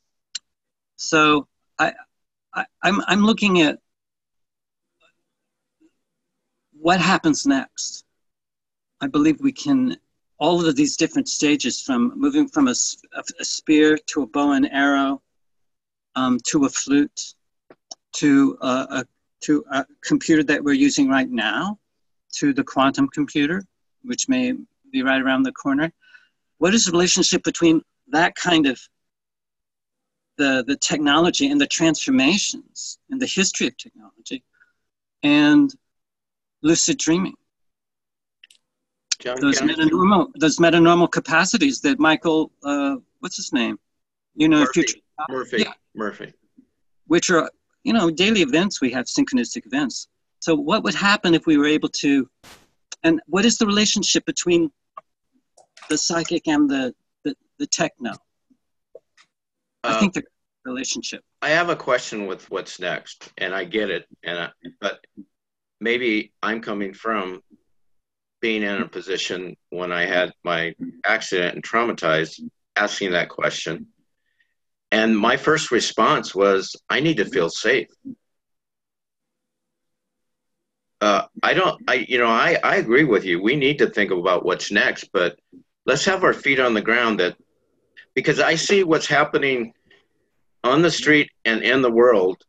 So I, I, I'm, I'm looking at what happens next. I believe we can, all of these different stages, from moving from a, a, a spear to a bow and arrow, um, to a flute, to a, a, to a computer that we're using right now, to the quantum computer, which may be right around the corner. What is the relationship between that kind of the, the technology and the transformations and the history of technology and lucid dreaming? John, Those can I- metanormal, those metanormal capacities that Michael, uh, what's his name? You know, Murphy. future, Murphy. Yeah. Murphy. which are, you know, daily events. We have synchronistic events. So what would happen if we were able to, and what is the relationship between the psychic and the, the, the techno? I Uh, think the relationship. I have a question with what's next, and I get it, and I, but maybe I'm coming from being in a position when I had my accident and traumatized, asking that question. And my first response was, I need to feel safe. Uh, I don't, I, you know, I, I agree with you. We need to think about what's next, but let's have our feet on the ground, that, because I see what's happening on the street and in the world.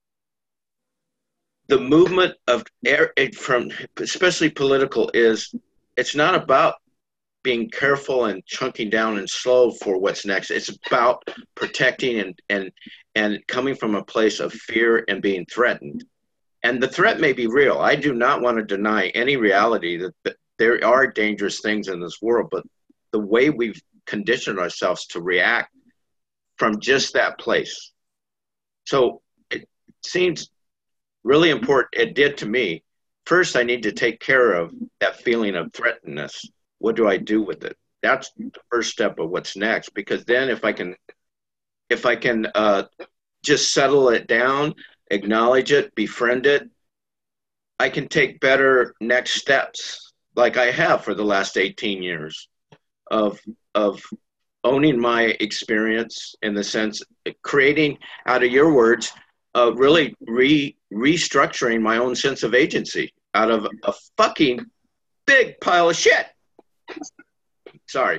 The movement of air from, especially political, is, it's not about being careful and chunking down and slow for what's next. It's about protecting and, and, and coming from a place of fear and being threatened. And the threat may be real. I do not want to deny any reality that, that there are dangerous things in this world, but the way we've conditioned ourselves to react from just that place. So it seems really important. It did to me. First, I need to take care of that feeling of threatenedness. What do I do with it? That's the first step of what's next. Because then, if I can, if I can uh, just settle it down, acknowledge it, befriend it, I can take better next steps. like I have for the last eighteen years, of of owning my experience in the sense creating out of your words, uh, really re restructuring my own sense of agency out of a fucking big pile of shit. Sorry.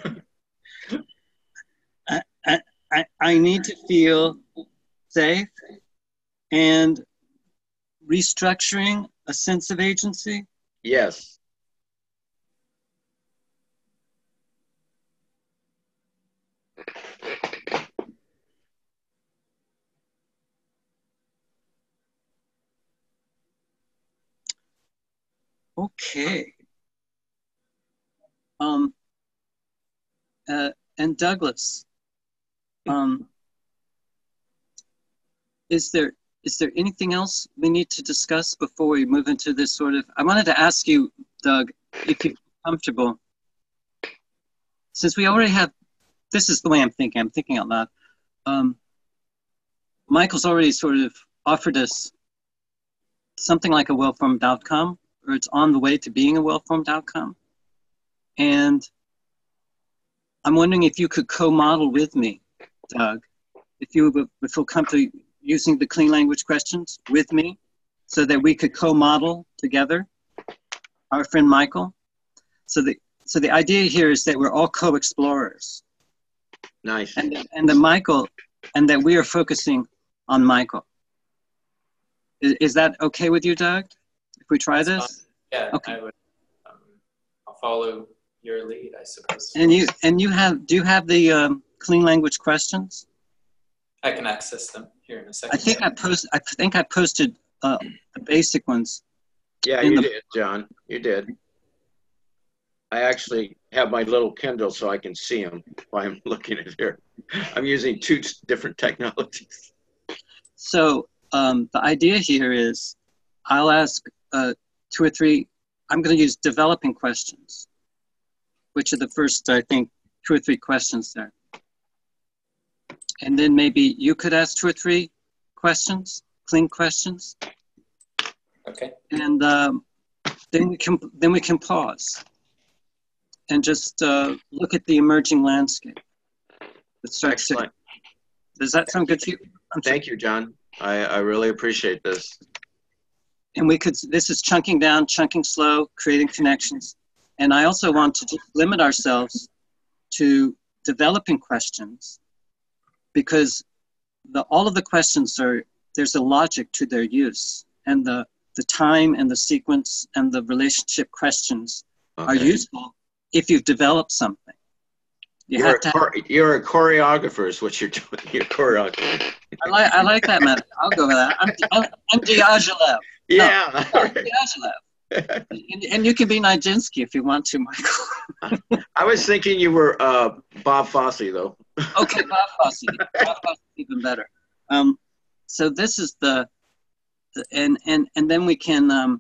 I, I, I need to feel safe, and restructuring a sense of agency. Yes. Okay. Um, uh, and Douglas, um, is there is there anything else we need to discuss before we move into this sort of? I wanted to ask you, Doug, if you're comfortable, since we already have. This is the way I'm thinking. I'm thinking out loud. Um, Michael's already sort of offered us something like a well-formed outcome, or it's on the way to being a well-formed outcome. And I'm wondering if you could co-model with me, Doug, if you would, would feel comfortable using the clean language questions with me so that we could co-model together, our friend Michael. So the, so the idea here is that we're all co-explorers. Nice. And, and the Michael, and that we are focusing on Michael. Is, is that okay with you, Doug? If we try this? Yeah, okay. I would. Um, I'll follow your lead, I suppose. And you and you have? Do you have the um, clean language questions? I can access them here in a second. I think I post. I think I posted uh, the basic ones. Yeah, you the, did, John. You did. I actually have my little Kindle so I can see them while I'm looking at here. I'm using two different technologies. So um, the idea here is, I'll ask uh, two or three. I'm going to use developing questions, which are the first, I think, two or three questions there. And then maybe you could ask two or three questions, clean questions. Okay. And um, then we can then we can pause and just uh, look at the emerging landscape. Excellent. Does that sound good to you? I'm Thank you, John. I, I really appreciate this. And we could, this is chunking down, chunking slow, creating connections. And I also want to just limit ourselves to developing questions, because the, all of the questions are, there's a logic to their use, and the, the time and the sequence and the relationship questions okay. are useful if you've developed something. You you're, have a to chore- have, you're a choreographer is what you're doing. You're choreographer. I like, I like that method. I'll go with that. I'm, I'm, I'm Diaghilev. Yeah. No, no, Diaghilev. and, and you can be Nijinsky if you want to, Michael. I was thinking you were uh, Bob Fosse, though. Okay, Bob Fosse. Bob Fosse is even better. Um, so this is the, the and, and, and then we can um,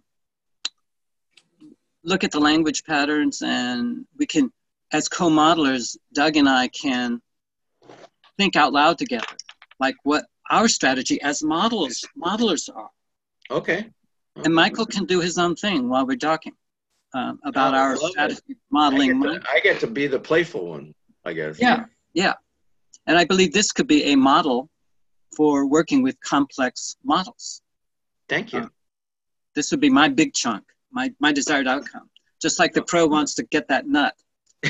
look at the language patterns, and we can, as co-modelers, Doug and I can think out loud together, like what our strategy as models, modelers are. Okay. And Michael can do his own thing while we're talking um, about oh, our strategy it. modeling. I get, to, I get to be the playful one, I guess. Yeah, yeah. And I believe this could be a model for working with complex models. Thank you. Uh, this would be my big chunk, my, my desired outcome. Just like the pro wants to get that nut. uh,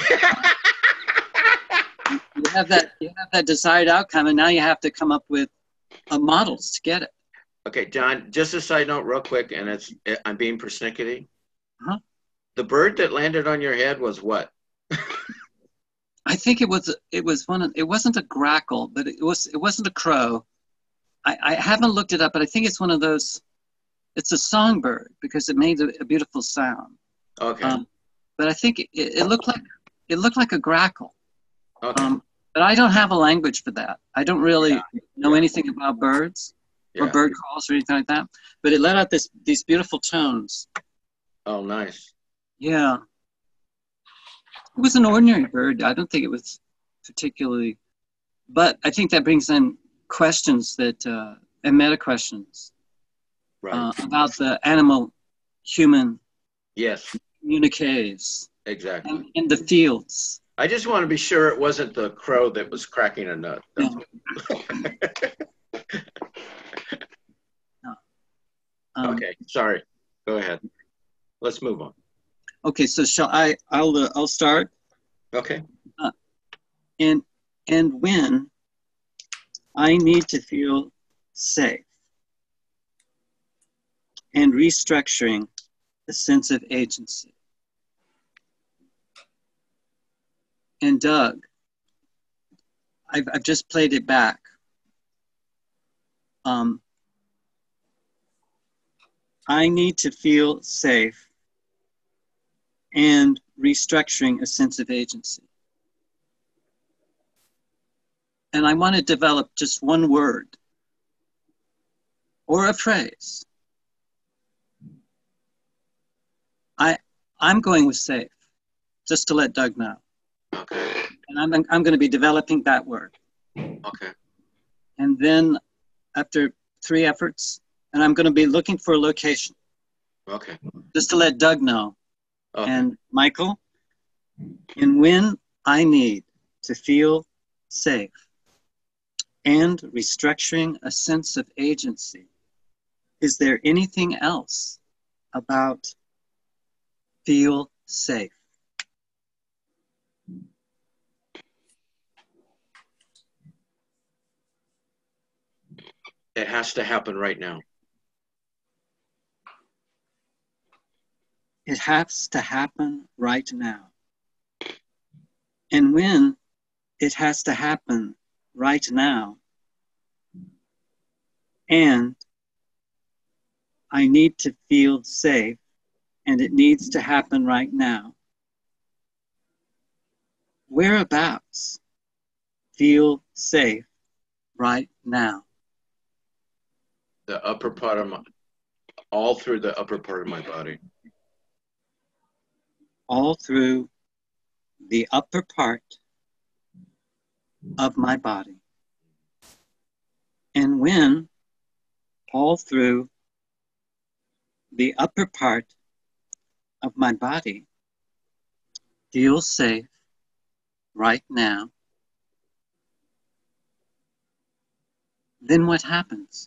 you have that you have that desired outcome, and now you have to come up with uh, models to get it. Okay, John, just a side note real quick, and it's I'm being persnickety. Huh? The bird that landed on your head was what? I think it was it was one of, it wasn't a grackle, but it was it wasn't a crow. I, I haven't looked it up, but I think it's one of those, it's a songbird because it made a, a beautiful sound. Okay. Um, but I think it, it looked like it looked like a grackle. Okay. Um, but I don't have a language for that. I don't really yeah. know yeah. anything about birds. Yeah. Or bird calls or anything like that, but it let out this these beautiful tones. Oh, nice. Yeah, it was an ordinary bird. I don't think it was particularly, but I think that brings in questions that uh, and meta questions right. uh, about the animal-human yes communiques, Exactly. and in the fields. I just want to be sure it wasn't the crow that was cracking a nut. That's No. No. Um, okay, sorry. Go ahead. Let's move on. Okay, so shall I? I'll uh, I'll start. Okay. Uh, and and when I need to feel safe and restructuring a sense of agency. And Doug, I've, I've just played it back. Um, I need to feel safe and restructuring a sense of agency. And I want to develop just one word or a phrase. I, I'm going with safe, just to let Doug know. Okay. And I'm, I'm going to be developing that word. Okay. And then after three efforts, and I'm going to be looking for a location. Okay. Just to let Doug know. Okay. And Michael, and when I need to feel safe and restructuring a sense of agency, is there anything else about feel safe? It has to happen right now. It has to happen right now. And when it has to happen right now, and I need to feel safe, and it needs to happen right now, whereabouts feel safe right now? The upper part of my, all through the upper part of my body. All through the upper part of my body. And when all through the upper part of my body feels safe right now, then what happens?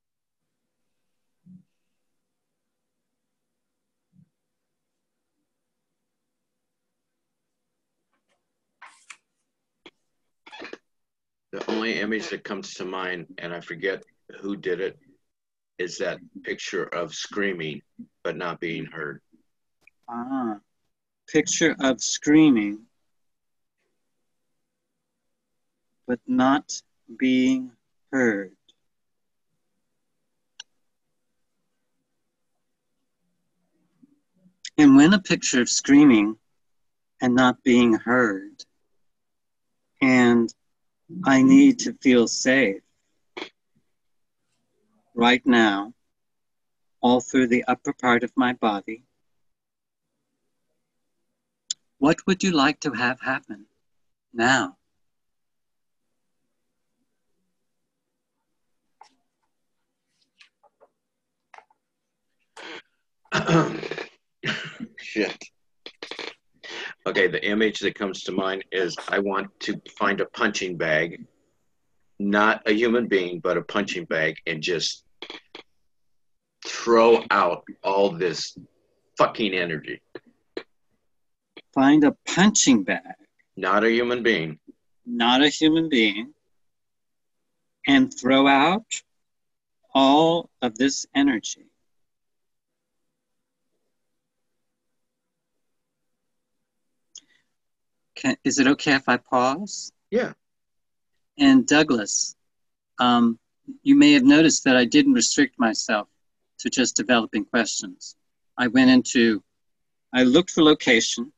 The only image that comes to mind, and I forget who did it, is that picture of screaming but not being heard. Ah, picture of screaming but not being heard. And when a picture of screaming and not being heard, and I need to feel safe right now, all through the upper part of my body, what would you like to have happen now? Shit. Okay, the image that comes to mind is I want to find a punching bag, not a human being, but a punching bag, and just throw out all this fucking energy. Find a punching bag, Not a human being. not a human being, and throw out all of this energy. Can, is it okay if I pause? Yeah. And Douglas, um, you may have noticed that I didn't restrict myself to just developing questions. I went into, I looked for location.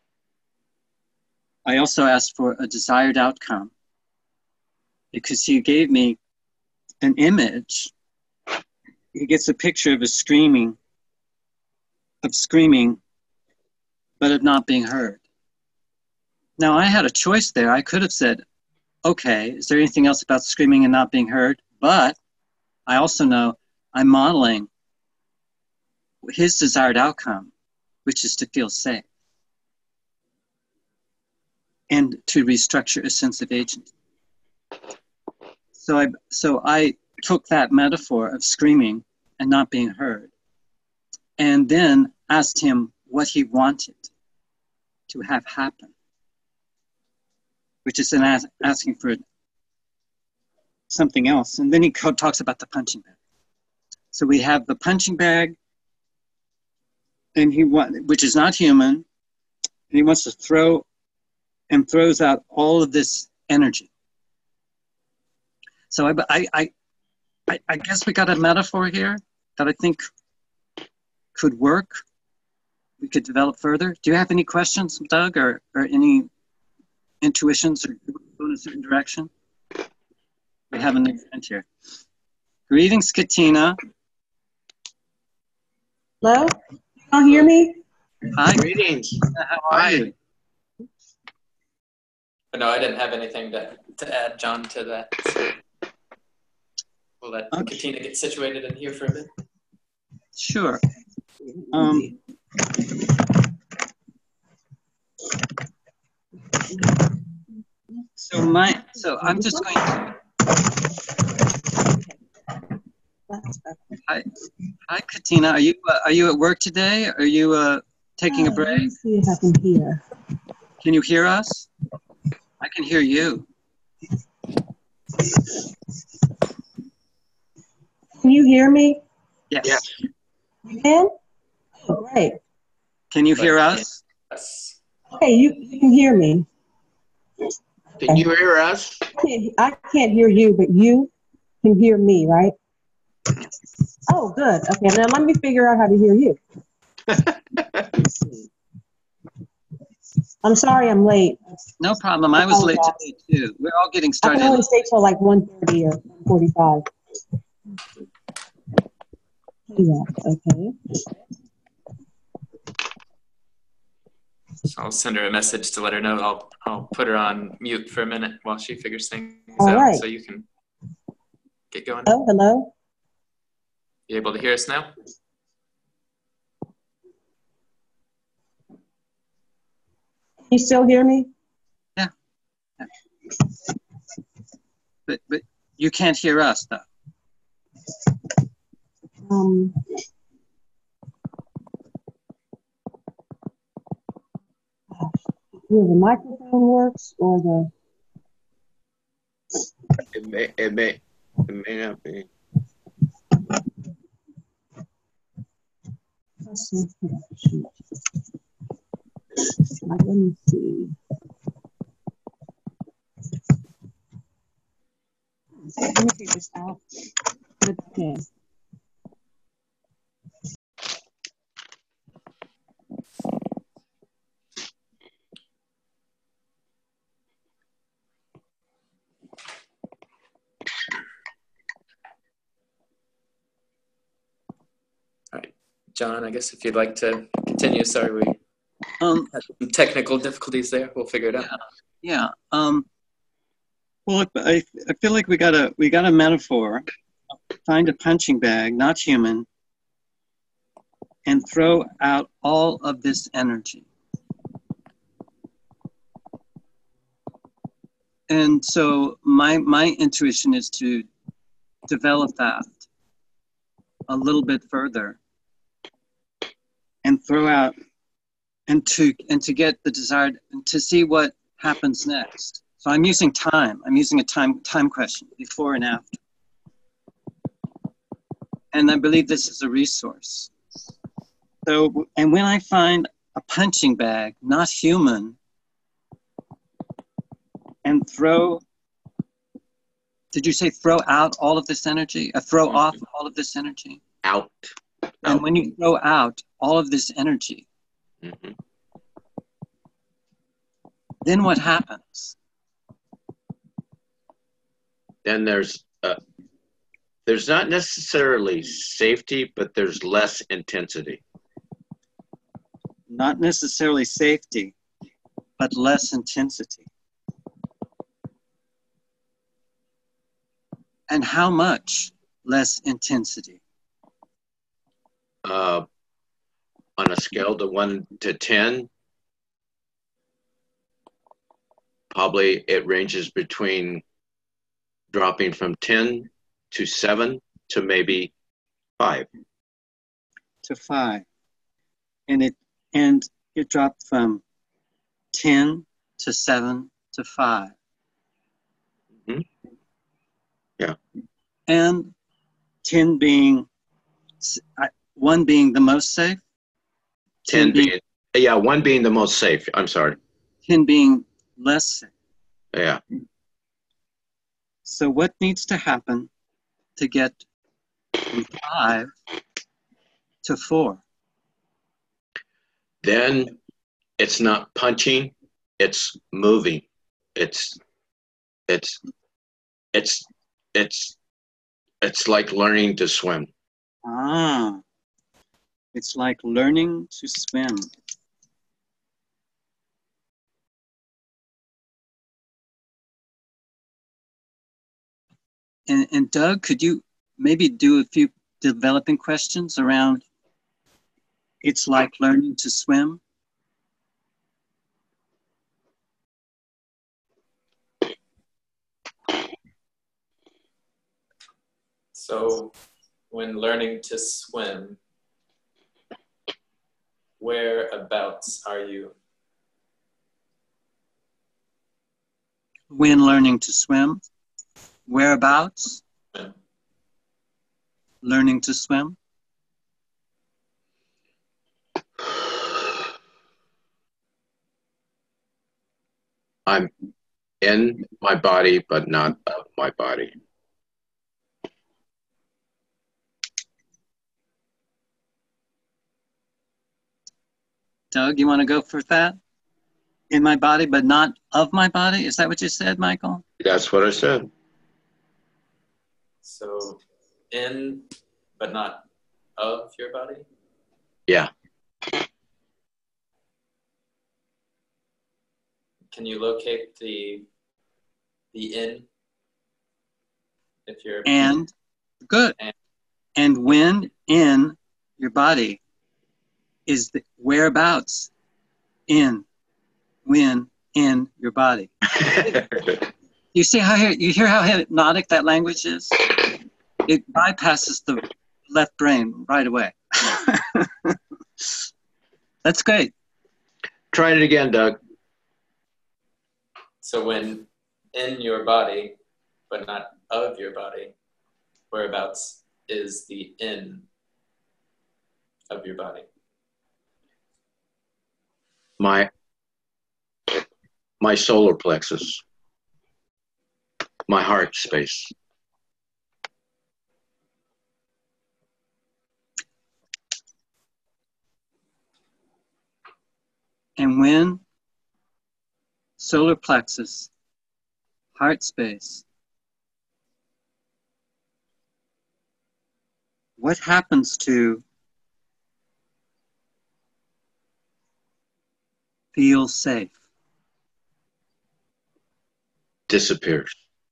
I also asked for a desired outcome because he gave me an image. He gets a picture of a screaming, of screaming, but of not being heard. Now I had a choice there. I could have said, okay, is there anything else about screaming and not being heard? But I also know I'm modeling his desired outcome. which is to feel safe, and to restructure a sense of agency. So I, so I took that metaphor of screaming and not being heard, and then asked him what he wanted to have happen, which is an as asking for something else. And then he talks about the punching bag. So we have the punching bag, and he want, which is not human, and he wants to throw, and throws out all of this energy. So I, I, I, I guess we got a metaphor here that I think could work. We could develop further. Do you have any questions, Doug, or, or any intuitions, or go in a certain direction? We have a new friend here. Greetings, Katina. Hello? Can you all hear me? Hi. Greetings. How are you? No, I didn't have anything to, to add, John, to that. So we'll let okay. Katina get situated in here for a bit. Sure. Um, so my, so I'm just going to. Hi, hi, Katina. Are you uh, are you at work today? Are you uh, taking a break? Let me see if I can hear. Can you hear us? I can hear you. Can you hear me? Yes. Yes. You can? Oh, great. Can you hear us? Yes. Okay, you, you can hear me. Can you hear us? I can't, I can't hear you, but you can hear me, right? Oh, good. Okay, now let me figure out how to hear you. I'm sorry I'm late. No problem. I was late today too. We're all getting I started. can only stay till like one thirty or one forty-five. Yeah, okay. So I'll send her a message to let her know. I'll I'll put her on mute for a minute while she figures things all out, right. so you can get going. Oh, hello. You able to hear us now? Can you still hear me? Yeah. yeah. But but you can't hear us though. Um. Either the microphone works or the. It may, it may, it may not be. Let's see. Let me see. Let me figure this out. Okay. All right, John, I guess if you'd like to continue. Sorry, we Um, had some technical difficulties there. We'll figure it out. Yeah. yeah. Um, well, I I feel like we got a we got a metaphor. Find a punching bag, not human, and throw out all of this energy. And so my my intuition is to develop that a little bit further and throw out and to and to get the desired and to see what happens next. So I'm using time. I'm using a time time question, before and after. And I believe this is a resource. So, and when I find a punching bag, not human, and throw, did you say throw out all of this energy? Uh, throw mm-hmm. off all of this energy? Out. And out. when you throw out all of this energy, mm-hmm. then what happens? Then there's uh, there's not necessarily safety, but there's less intensity. Not necessarily safety, but less intensity. And how much less intensity? Uh, on a scale to one to ten, probably it ranges between dropping from ten to seven to maybe five. To five. And it and it dropped from ten to seven to five. Mm-hmm. Yeah. And ten being, one being the most safe? ten, ten being, being, yeah, one being the most safe. I'm sorry. ten being less safe. Yeah. So what needs to happen to get from five to four? Then it's not punching, it's moving. It's, it's, it's, it's, it's like learning to swim. Ah, it's like learning to swim. And, and Doug, could you maybe do a few developing questions around it's like learning to swim? So when learning to swim, whereabouts are you? When learning to swim, whereabouts? Yeah. Learning to swim. I'm in my body, but not of my body. Doug, you want to go for that? In my body, but not of my body? Is that what you said, Michael? That's what I said. So in, but not of your body? Yeah. Can you locate the the in? If you're and good. And, and when in your body is the whereabouts in when in your body. You see how you hear how hypnotic that language is? It bypasses the left brain right away. That's great. Try it again, Doug. So when in your body, but not of your body, whereabouts is the in of your body? My my solar plexus, my heart space. And when solar plexus, heart space, what happens to feel safe? Disappears.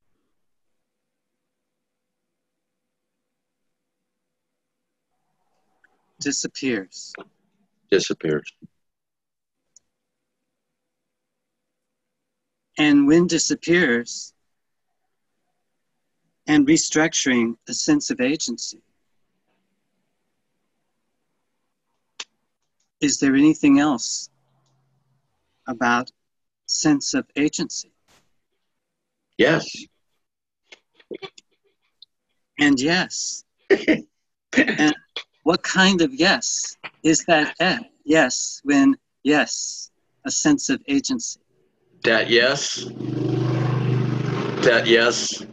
Disappears. Disappears. And when disappears, and restructuring a sense of agency, is there anything else about sense of agency? Yes. And yes. And what kind of yes is that eh, yes when yes, a sense of agency? That yes. That yes.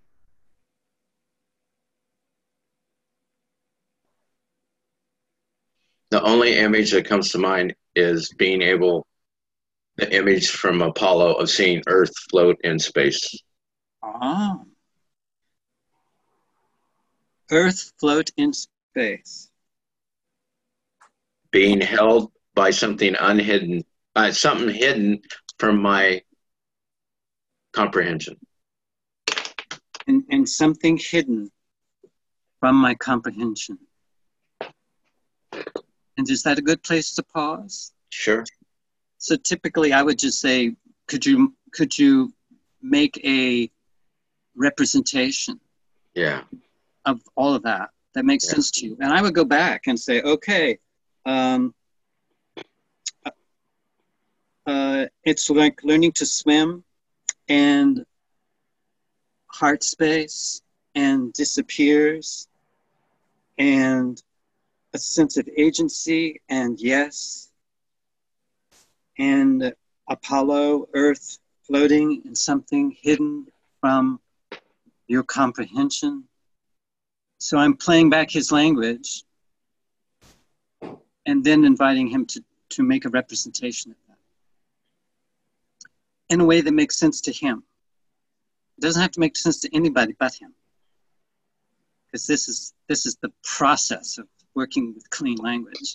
The only image that comes to mind is being able, the image from Apollo of seeing Earth float in space. Ah. Earth float in space. Being held by something unhidden, uh, something hidden from my comprehension. And, and something hidden from my comprehension. And is that a good place to pause? Sure. So typically I would just say, could you, could you make a representation Yeah. of all of that that makes Yeah. sense to you? And I would go back and say, okay, um, uh, it's like learning to swim and heart space and disappears and a sense of agency and yes, and Apollo, Earth floating in something hidden from your comprehension. So I'm playing back his language and then inviting him to, to make a representation of that in a way that makes sense to him. It doesn't have to make sense to anybody but him. Because this is, this is the process of working with clean language.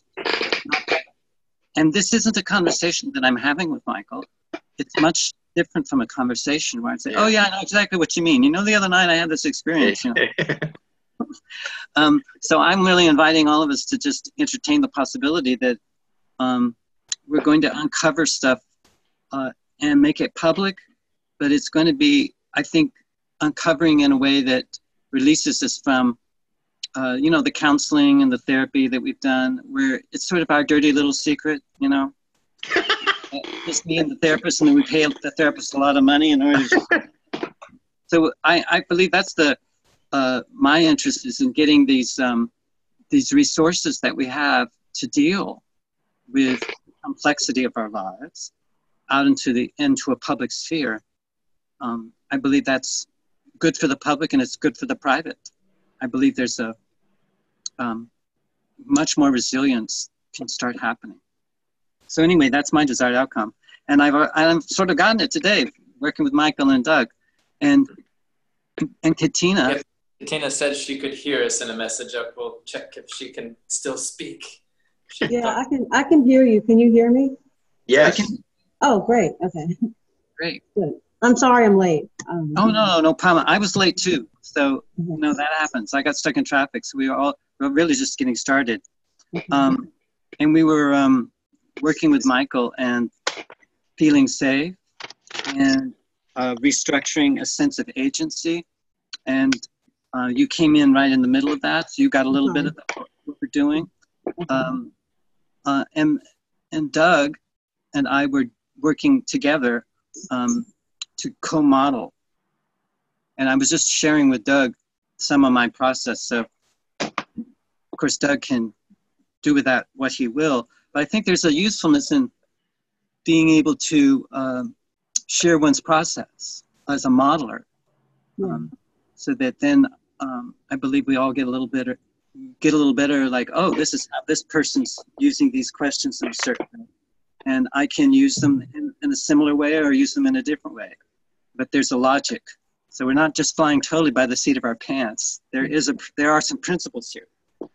And this isn't a conversation that I'm having with Michael. It's much different from a conversation where I'd say, oh yeah, I know exactly what you mean. You know, the other night I had this experience. You know? um, so I'm really inviting all of us to just entertain the possibility that um, we're going to uncover stuff uh, and make it public, but it's going to be, I think, uncovering in a way that releases us from Uh, you know, the counseling and the therapy that we've done, where it's sort of our dirty little secret, you know, uh, just me and the therapist, and then we pay the therapist a lot of money in order to... So I, I believe that's the, uh, my interest is in getting these, um, these resources that we have to deal with the complexity of our lives out into the, into a public sphere. Um, I believe that's good for the public and it's good for the private. I believe there's a um, much more resilience can start happening. So anyway, that's my desired outcome. And I've, I've sort of gotten it today, working with Michael and Doug. And, and Katina. If Katina said she could hear us in a message up. We'll check if she can still speak. Yeah, I can, I can hear you. Can you hear me? Yes. Can, oh, great. Okay. Great. Good. I'm sorry I'm late. Um, oh, no, no, no problem. I was late too. So, you know, that happens. I got stuck in traffic. So we were all, we were really just getting started. Um, and we were um, working with Michael and feeling safe and uh, restructuring a sense of agency. And uh, you came in right in the middle of that. So you got a little bit of what we're doing. Um, uh, and, and Doug and I were working together um, to co-model. And I was just sharing with Doug some of my process. So, of course, Doug can do with that what he will. But I think there's a usefulness in being able to um, share one's process as a modeler. Um, so that then um, I believe we all get a little better, get a little better like, oh, this is how this person's using these questions in a certain way. And I can use them in, in a similar way or use them in a different way. But there's a logic. So we're not just flying totally by the seat of our pants. There is a, there are some principles here.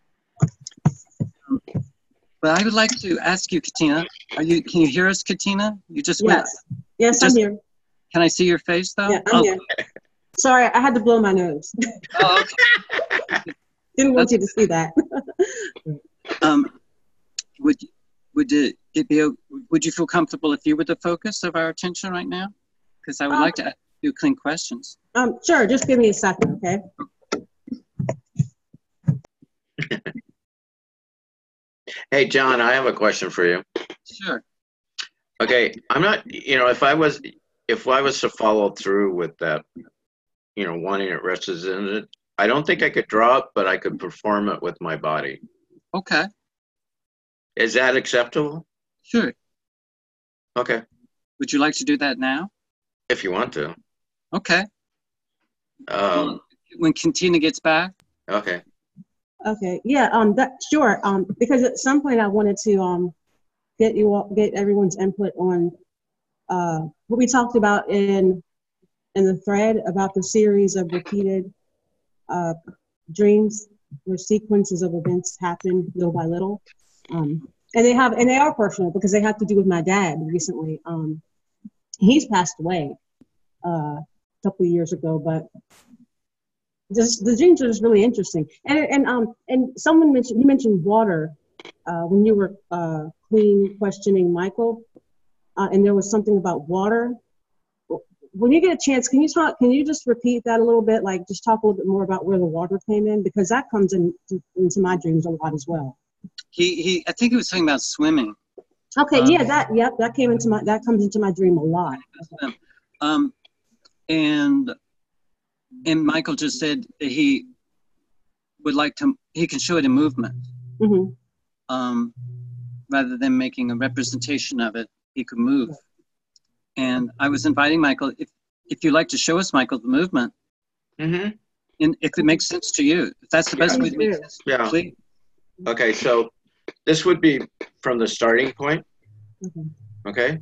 Um, but I would like to ask you, Katina, are you, can you hear us, Katina? You just yes. went. Yes, just, I'm here. Can I see your face though? Yeah, I'm oh. here. Sorry, I had to blow my nose. Oh, okay. Didn't want you to see that. um, would would it, it be? A, would you feel comfortable if you were the focus of our attention right now? Because I would um, like to ask you clean questions. Um, sure. Just give me a second, okay? Hey, John, I have a question for you. Sure. Okay, I'm not. You know, if I was, if I was to follow through with that, you know, wanting it represented, I don't think I could draw it, but I could perform it with my body. Okay. Is that acceptable? Sure. Okay. Would you like to do that now? If you want to. Okay. Um, when Katina gets back. Okay. Okay. Yeah. Um. That sure. Um. Because at some point I wanted to um get you all, get everyone's input on uh what we talked about in in the thread about the series of repeated uh dreams where sequences of events happen little by little. Um. And they have, and they are personal because they have to do with my dad recently. Um, he's passed away uh, a couple of years ago, but this, the dreams are just really interesting. And and um and someone mentioned, you mentioned water uh, when you were uh, Queen questioning Michael, uh, and there was something about water. When you get a chance, can you talk? Can you just repeat that a little bit? Like, just talk a little bit more about where the water came in, because that comes in into my dreams a lot as well. He he. I think he was talking about swimming. Okay, um, yeah, that yep, that came into my that comes into my dream a lot. Okay. Um, and and Michael just said that he would like to. He can show it in movement, Mm-hmm. um, rather than making a representation of it. He could move. And I was inviting Michael, if if you'd like to show us, Michael, the movement, Mm-hmm. and if it makes sense to you, if that's the best Yeah. way to make sense, Yeah. please. Okay, so this would be from the starting point. Okay. Okay.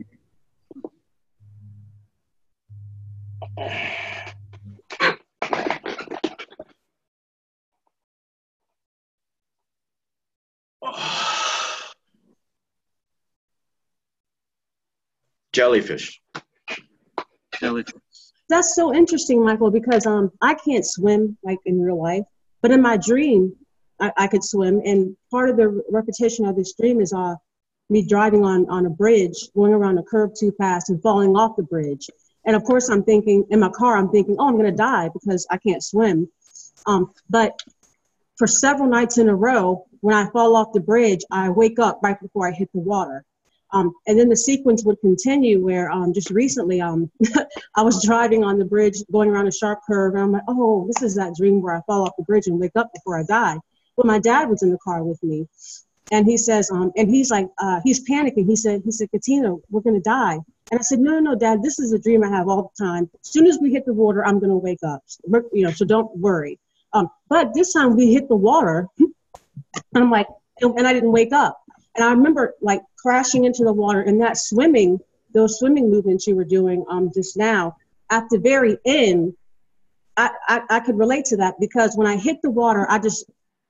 Jellyfish. Jellyfish. That's so interesting, Michael, because um I can't swim like in real life, but in my dream I, I could swim, and part of the repetition of this dream is uh me driving on on a bridge, going around a curve too fast and falling off the bridge. And of course I'm thinking in my car, I'm thinking, oh, I'm gonna die because I can't swim. Um, but for several nights in a row, when I fall off the bridge, I wake up right before I hit the water. Um, and then the sequence would continue where um, just recently um, I was driving on the bridge going around a sharp curve, and I'm like, oh, this is that dream where I fall off the bridge and wake up before I die. Well, my dad was in the car with me, and he says, um, and he's like, uh, he's panicking. He said, he said, Katina, we're gonna die. And I said, no, no, no, Dad, this is a dream I have all the time. As soon as we hit the water, I'm gonna wake up. You know, so don't worry. Um, but this time we hit the water, and I'm like, and I didn't wake up. And I remember like crashing into the water, and that swimming, those swimming movements you were doing um, just now, at the very end, I, I, I could relate to that, because when I hit the water, I just,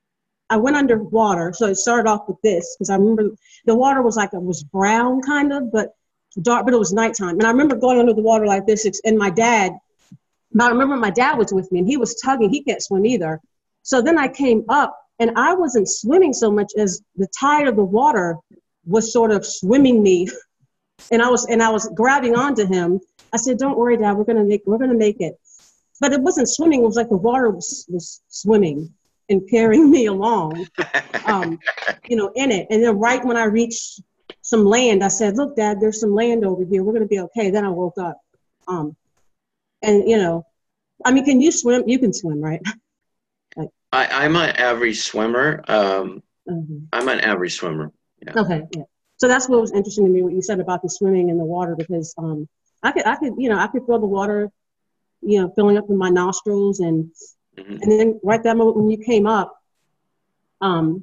I went underwater. So it started off with this, because I remember the water was like, it was brown kind of, but dark, but it was nighttime. And I remember going under the water like this, and my dad, I remember my dad was with me, and he was tugging, he can't swim either. So then I came up, and I wasn't swimming so much as the tide of the water was sort of swimming me. And I was, and I was grabbing onto him. I said, don't worry, Dad, we're gonna make, we're gonna make it. But it wasn't swimming, it was like the water was, was swimming and carrying me along, um, you know, in it. And then right when I reached some land, I said, look, Dad, there's some land over here. We're gonna be okay. Then I woke up. Um, and you know, I mean, can you swim? You can swim, right? I, I'm an average swimmer. Um, Mm-hmm. I'm an average swimmer. Yeah. Okay, yeah. So that's what was interesting to me, what you said about the swimming in the water, because um, I could, I could, you know, I could feel the water, you know, filling up in my nostrils, and Mm-hmm. and then right that moment when you came up, um,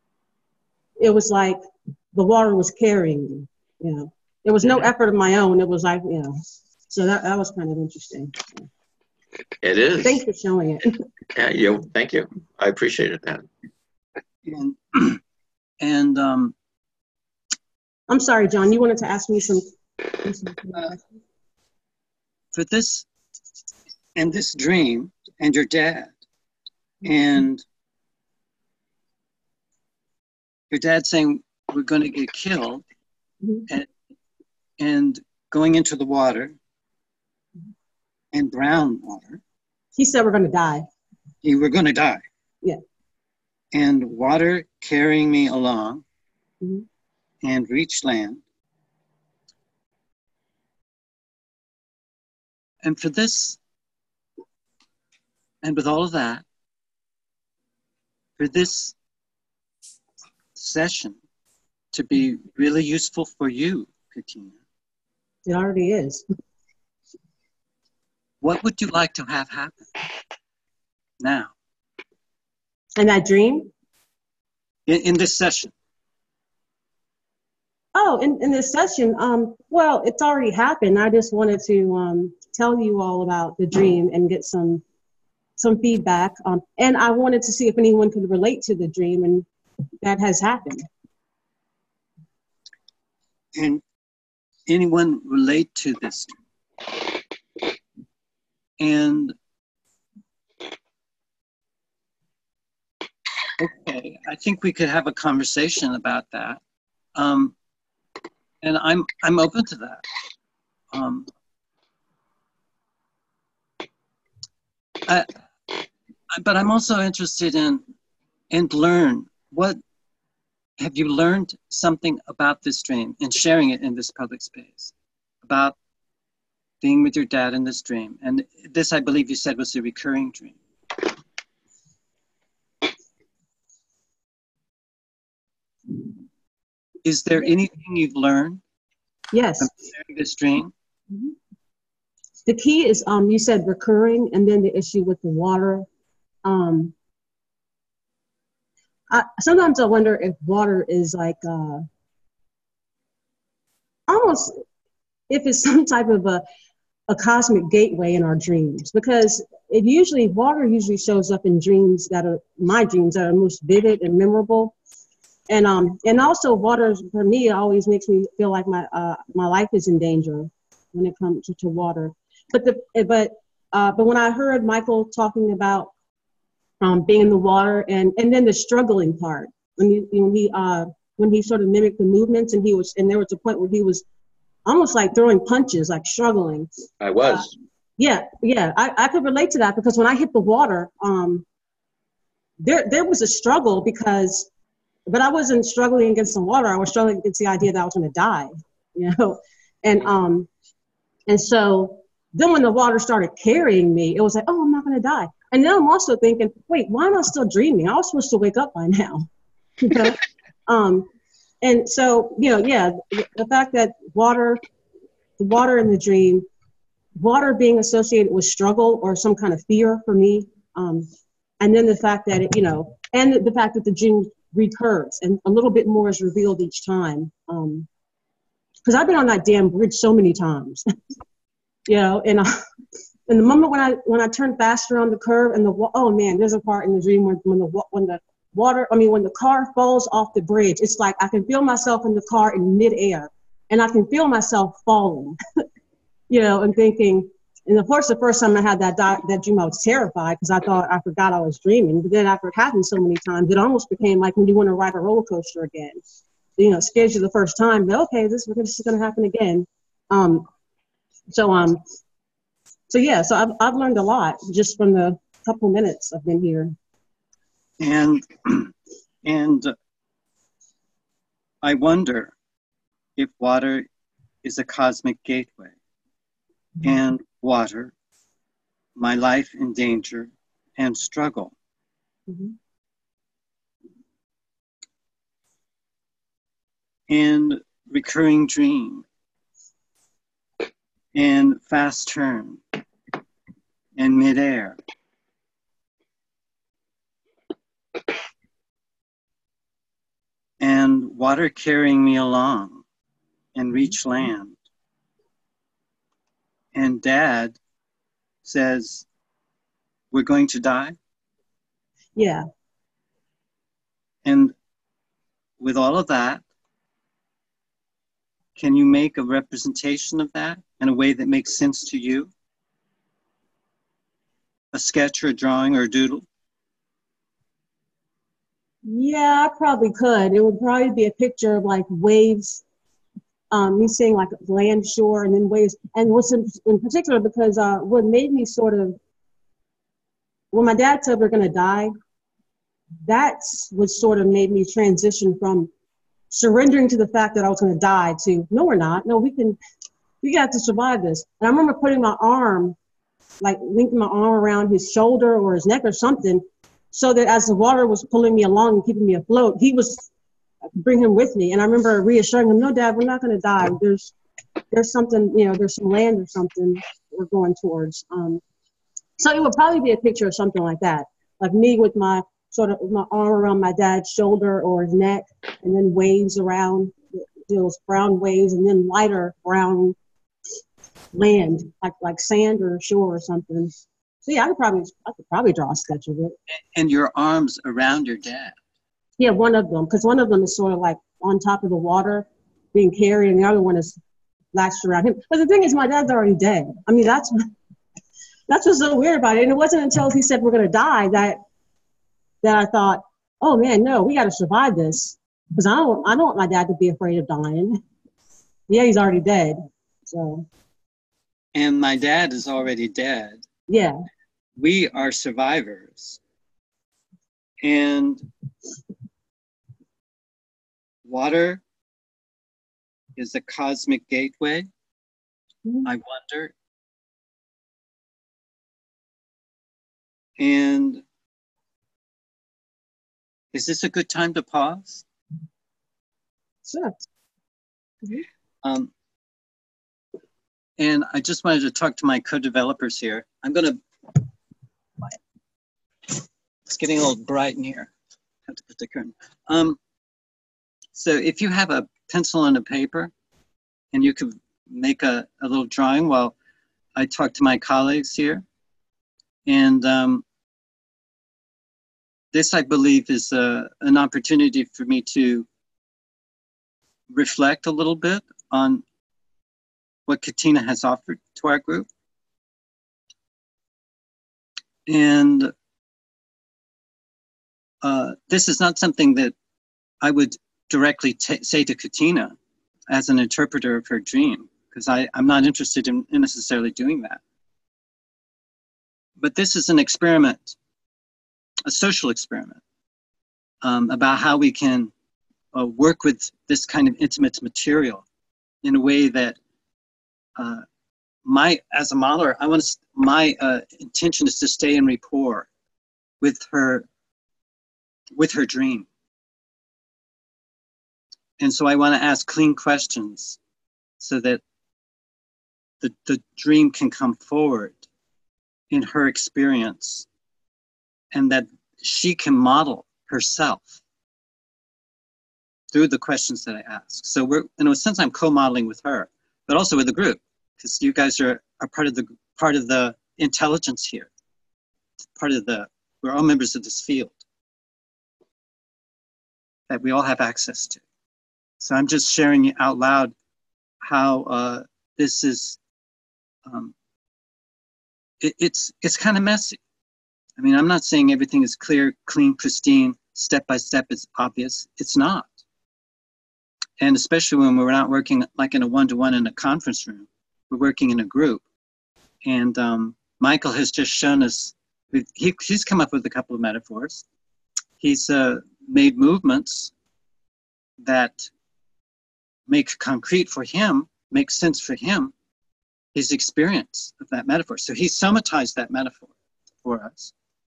it was like the water was carrying me. You know, there was no Mhm. effort of my own. It was like, you know, so that that was kind of interesting. So, It is. thanks for showing it. Yeah, you. Thank you. I appreciated that. And, and um, I'm sorry, John, you wanted to ask me some, some Uh, for this, and this dream, and your dad, and your dad saying we're going to get killed, Mhm. and, and going into the water, and brown water, He said we're gonna die. you were going to die. Yeah. And water carrying me along, Mhm. and reach land. And for this, and with all of that, for this session to be really useful for you, Katina, It already is. what would you like to have happen now And that dream? in, in this session? Oh, in, in this session, um, well, it's already happened. I just wanted to um, tell you all about the dream and get some some feedback. Um, and I wanted to see if anyone could relate to the dream, and that has happened. And anyone relate to this? And okay. Okay, I think we could have a conversation about that. Um, and I'm, I'm open to that. Um, I, but I'm also interested in, and learn, what, have you learned something about this dream and sharing it in this public space about being with your dad in this dream? And this, I believe you said, was a recurring dream. Is there anything you've learned Yes. from sharing this dream? Mm-hmm. The key is, um, you said recurring, and then the issue with the water. Um, I, sometimes I wonder if water is like, uh, almost, if it's some type of a, a cosmic gateway in our dreams, because it usually, water usually shows up in dreams that are, my dreams that are most vivid and memorable. And um, and also water, for me, always makes me feel like my uh, my life is in danger when it comes to, to water. But the but uh, but when I heard Michael talking about um, being in the water, and and then the struggling part, when he when he uh, when he sort of mimicked the movements, and he was, and there was a point where he was almost like throwing punches, like struggling. I was. Uh, yeah, yeah, I, I could relate to that, because when I hit the water, um, there there was a struggle, because. But I wasn't struggling against the water. I was struggling against the idea that I was going to die, you know? And, um, and so then when the water started carrying me, it was like, oh, I'm not going to die. And then I'm also thinking, wait, why am I still dreaming? I was supposed to wake up by now. You know? um, and so, you know, yeah, the, the fact that water, the water in the dream, water being associated with struggle or some kind of fear for me. Um, and then the fact that, it, you know, and the, the fact that the dream recurs and a little bit more is revealed each time. Um, because I've been on that damn bridge so many times, you know, and uh, in the moment when I when I turn faster on the curve and the oh man, there's a part in the dream when when the when the water, I mean when the car falls off the bridge, it's like I can feel myself in the car in midair, and I can feel myself falling, you know, and thinking. And of course, the first time I had that that dream, I was terrified because I thought I forgot I was dreaming. But then after it happened so many times, it almost became like when you want to ride a roller coaster again. You know, it scares you the first time, but okay, this, this is going to happen again. Um, so, um, so yeah, so I've I've learned a lot just from the couple minutes I've been here. And and I wonder if water is a cosmic gateway, mm-hmm. and water, my life in danger and struggle. Mm-hmm. And recurring dream, and fast turn, and midair. And water carrying me along and reach land. And Dad says, we're going to die? Yeah. And with all of that, can you make a representation of that in a way that makes sense to you? A sketch or a drawing or a doodle? Yeah, I probably could. It would probably be a picture of like waves. Um, me saying like land, shore, and then waves. And what's in, in particular, because uh, what made me sort of, when my dad said we're gonna die, that's what sort of made me transition from surrendering to the fact that I was gonna die to, no, we're not. No, we can, we got to survive this. And I remember putting my arm, like linking my arm around his shoulder or his neck or something, so that as the water was pulling me along and keeping me afloat, he was, bring him with me. And I remember reassuring him, no, Dad, we're not going to die. There's there's something, you know, there's some land or something we're going towards. Um, so it would probably be a picture of something like that, like me with my sort of my arm around my dad's shoulder or his neck, and then waves around, those brown waves, and then lighter brown land, like like sand or shore or something. So yeah, I could probably I could probably draw a sketch of it. And your arms around your dad. Yeah, one of them, because one of them is sort of like on top of the water being carried, and the other one is latched around him. But the thing is, my dad's already dead. I mean, that's that's what's so weird about it. And it wasn't until he said we're going to die that that I thought, oh man, no, we got to survive this. Because I don't, I don't want my dad to be afraid of dying. Yeah, he's already dead. So. And my dad is already dead. Yeah. We are survivors. And water is a cosmic gateway. Mm-hmm. I wonder. And is this a good time to pause? Sure. Mm-hmm. Um, and I just wanted to talk to my co-developers here. I'm gonna, it's getting a little bright in here. I have to put the curtain. Um, so if you have a pencil and a paper, and you could make a, a little drawing while I talk to my colleagues here. And um, this, I believe, is a, an opportunity for me to reflect a little bit on what Katina has offered to our group. And uh, this is not something that I would directly t say to Katina as an interpreter of her dream, because I'm not interested in, in necessarily doing that. But this is an experiment, a social experiment, um, about how we can uh, work with this kind of intimate material in a way that uh, my, as a modeler, I want to, my uh, intention is to stay in rapport with her, with her dream. And so I want to ask clean questions so that the, the dream can come forward in her experience and that she can model herself through the questions that I ask. So we're, in a sense, I'm co-modeling with her, but also with the group, because you guys are, are part of the part of the intelligence here, part of the, we're all members of this field that we all have access to. So I'm just sharing out loud how uh, this is, um, it, it's, it's kind of messy. I mean, I'm not saying everything is clear, clean, pristine, step by step, it's obvious. It's not. And especially when we're not working like in a one-to-one in a conference room, we're working in a group. And um, Michael has just shown us, he, he's come up with a couple of metaphors. He's uh, made movements that make concrete for him, make sense for him, his experience of that metaphor. So he somatized that metaphor for us.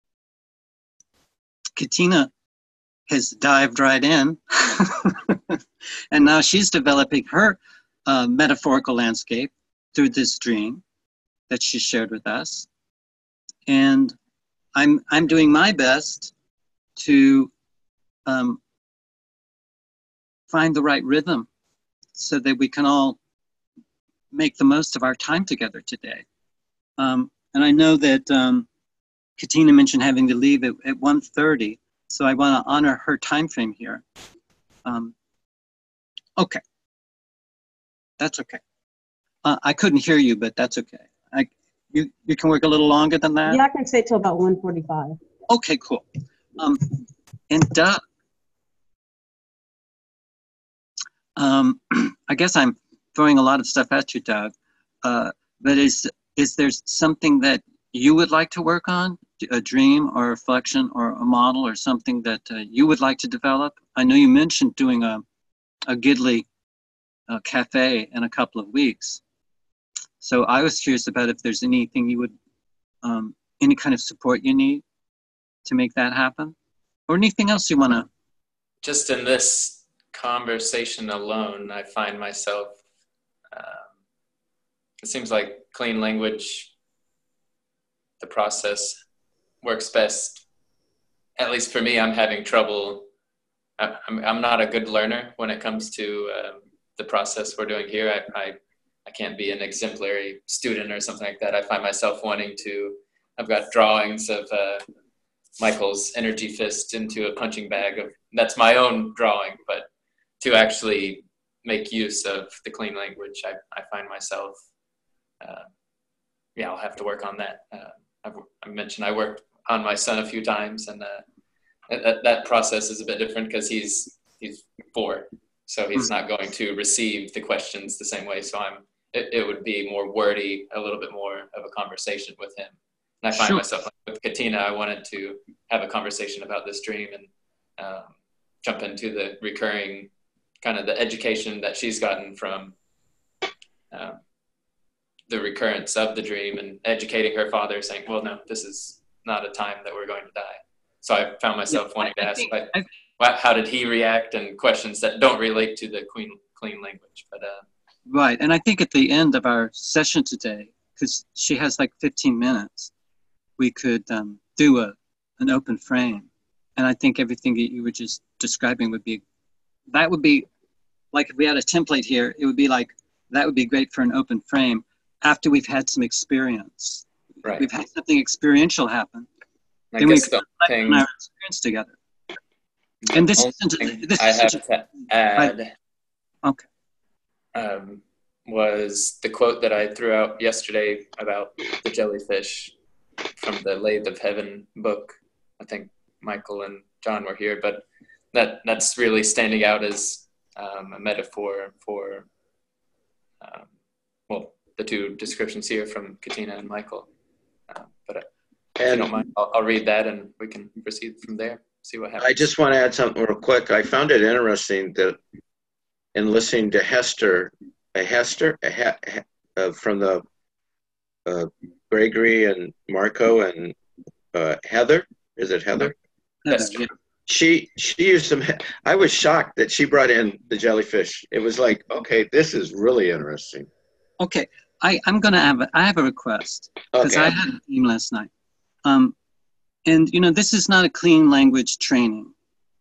Katina has dived right in, and now she's developing her uh, metaphorical landscape through this dream that she shared with us. And I'm, I'm doing my best to um, find the right rhythm so that we can all make the most of our time together today. Um, and I know that um, Katina mentioned having to leave at, at one thirty, so I want to honor her time frame here. Um, okay, that's okay. Uh, I couldn't hear you, but that's okay. I, you, you can work a little longer than that? Yeah, I can stay till about one forty-five. Okay, cool. Um, and Doug, um, I guess I'm throwing a lot of stuff at you, Doug, uh, but is, is there something that you would like to work on? A dream or a reflection or a model or something that uh, you would like to develop? I know you mentioned doing a, a Gidley uh, cafe in a couple of weeks. So I was curious about if there's anything you would, um, any kind of support you need to make that happen, or anything else you want to. Just in this conversation alone, I find myself, um, it seems like clean language, the process works best. At least for me, I'm having trouble. I'm, I'm not a good learner when it comes to um, the process we're doing here. I, I, I can't be an exemplary student or something like that. I find myself wanting to, I've got drawings of uh, Michael's energy fist into a punching bag. Of that's my own drawing, but to actually make use of the clean language, I, I find myself, uh, yeah, I'll have to work on that. Uh, I've, I mentioned I worked on my son a few times, and uh, that, that process is a bit different because he's he's four, so he's not going to receive the questions the same way. So I'm it, it would be more wordy, a little bit more of a conversation with him. And I find Sure. myself like with Katina, I wanted to have a conversation about this dream and um, jump into the recurring kind of the education that she's gotten from um, the recurrence of the dream and educating her father, saying, well, no, this is not a time that we're going to die. So I found myself Yeah, wanting I to ask, think- like, I- wha- how did he react, and questions that don't relate to the clean, clean language. But uh, Right, and I think at the end of our session today, because she has like fifteen minutes, we could um, do a an open frame, and I think everything that you were just describing would be, that would be, like if we had a template here, it would be like, that would be great for an open frame after we've had some experience. right. We've had something experiential happen. I Then we guess can the reflect thing, on our experience together. the And this only isn't, thing this I have isn't, to add okay. um, was the quote that I threw out yesterday about the jellyfish from the Lathe of Heaven book. I think Michael and John were here, but that that's really standing out as um, a metaphor for, um, well, the two descriptions here from Katina and Michael. Uh, but uh, if you And don't mind, I'll, I'll read that and we can proceed from there, see what happens. I just want to add something real quick. I found it interesting that in listening to Hester, a Hester a he, uh, from the uh, Gregory and Marco and uh, Heather, is it Heather? Hester. Yeah. She she used some. I was shocked that she brought in the jellyfish. It was like, okay, this is really interesting. Okay, I, I'm gonna have a, I have a request, because Okay. I had a dream last night. Um, and you know, this is not a clean language training.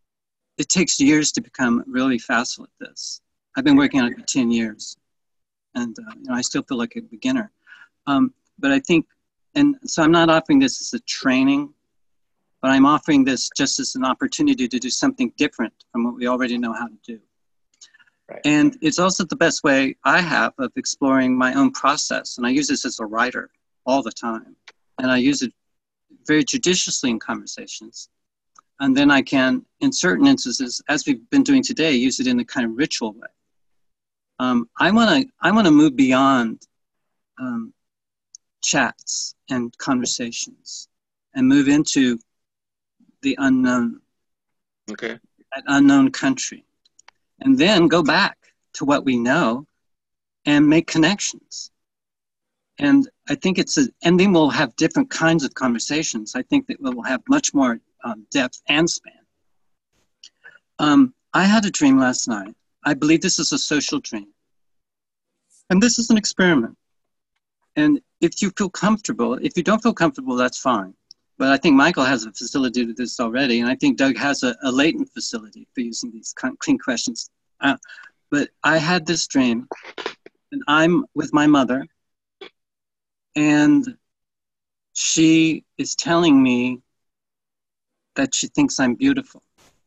It takes years to become really facile at this. I've been working on it for ten years, and uh, you know, I still feel like a beginner. Um, but I think, and so I'm not offering this as a training, but I'm offering this just as an opportunity to do something different from what we already know how to do. Right. And it's also the best way I have of exploring my own process. And I use this as a writer all the time. And I use it very judiciously in conversations. And then I can, in certain instances, as we've been doing today, use it in a kind of ritual way. Um, I want to I want to move beyond um, chats and conversations and move into the unknown, Okay. that unknown country, and then go back to what we know and make connections. And I think it's a, and then we'll have different kinds of conversations. I think that we'll have much more um, depth and span. Um, I had a dream last night. I believe this is a social dream. And this is an experiment. And if you feel comfortable, if you don't feel comfortable, that's fine. But I think Michael has a facility to this already, and I think Doug has a, a latent facility for using these clean questions. Uh, but I had this dream, and I'm with my mother, and she is telling me that she thinks I'm beautiful.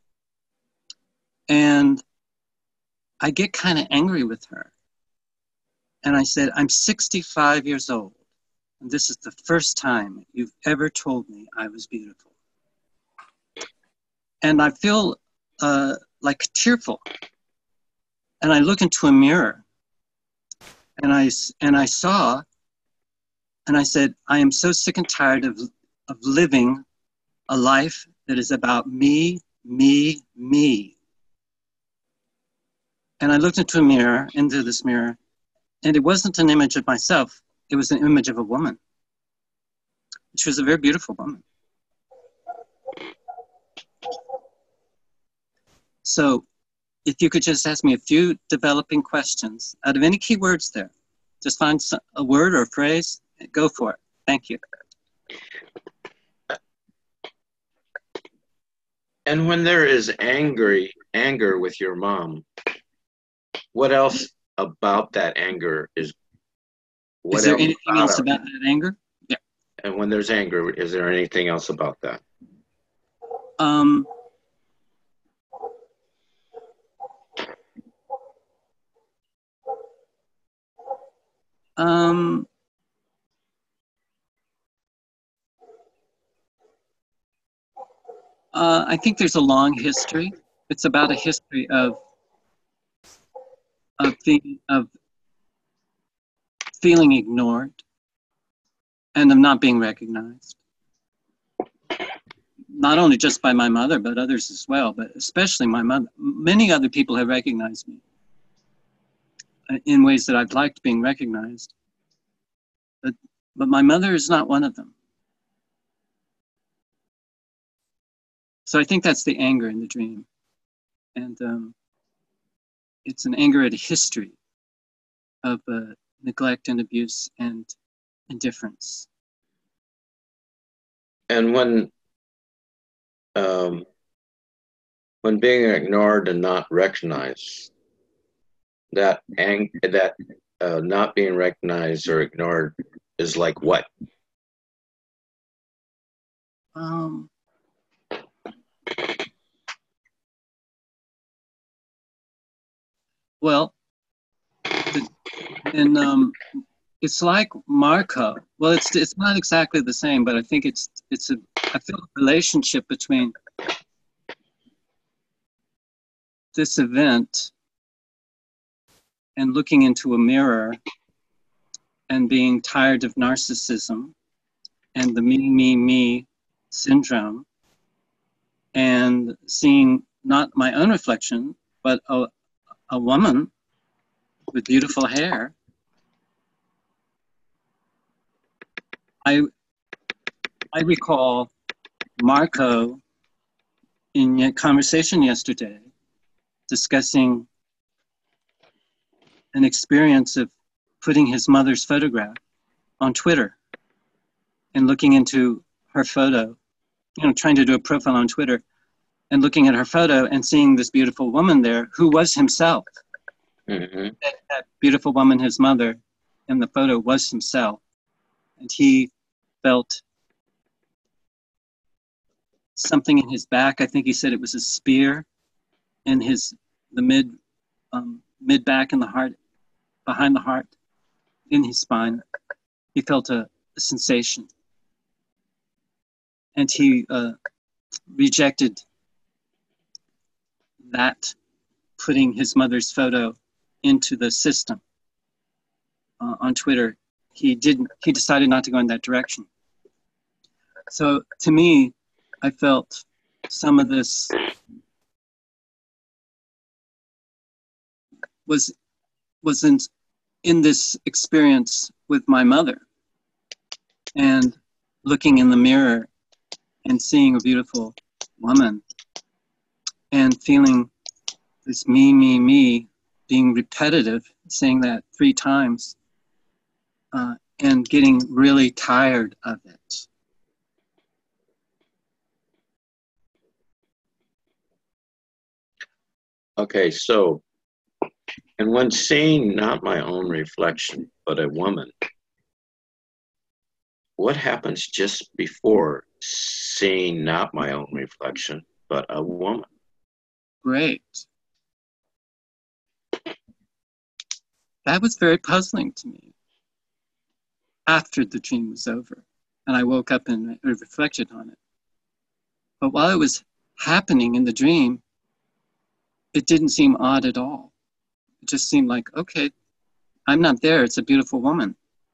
And I get kind of angry with her. And I said, I'm sixty-five years old. And this is the first time you've ever told me I was beautiful. And I feel uh, like tearful. And I look into a mirror. And I, and I saw, and I said, I am so sick and tired of, of living a life that is about me, me, me. And I looked into a mirror, into this mirror, and it wasn't an image of myself. It was an image of a woman. She was a very beautiful woman. So if you could just ask me a few developing questions out of any key words there, just find a word or a phrase, go for it. Thank you. And when there is angry anger with your mom, what else about that anger is? What Is there else anything about else it? about that anger? Yeah. And when there's anger, is there anything else about that? Um, um, Uh, I think there's a long history. It's about a history of of, the, of feeling ignored and of not being recognized. Not only just by my mother, but others as well, but especially my mother. Many other people have recognized me in ways that I've liked being recognized. But, but my mother is not one of them. So I think that's the anger in the dream. And um, it's an anger at a history of uh, neglect and abuse and indifference. And when um, when being ignored and not recognized, that ang- that uh, not being recognized or ignored is like what? Um, well, the, and um, it's like Marco. Well, it's it's not exactly the same, but I think it's it's a I feel a relationship between this event and looking into a mirror and being tired of narcissism and the me, me, me syndrome, and seeing not my own reflection, but a, a woman with beautiful hair. I, I recall Marco in a conversation yesterday discussing an experience of putting his mother's photograph on Twitter and looking into her photo, you know, trying to do a profile on Twitter and looking at her photo and seeing this beautiful woman there who was himself. Mm-hmm. That, that beautiful woman, his mother, in the photo was himself. And he felt something in his back. I think he said it was a spear in his, the mid, um, mid back and the heart, behind the heart, in his spine. He felt a, a sensation. And he uh, rejected that, putting his mother's photo into the system uh, on Twitter. He didn't, he decided not to go in that direction. So to me, I felt some of this was, was in, in this experience with my mother and looking in the mirror and seeing a beautiful woman and feeling this me, me, me being repetitive, saying that three times uh, and getting really tired of it. Okay, so, and when seeing not my own reflection, but a woman, what happens just before seeing not my own reflection, but a woman? Great. That was very puzzling to me after the dream was over and I woke up and reflected on it. But while it was happening in the dream, it didn't seem odd at all. It just seemed like, okay, I'm not there. It's a beautiful woman.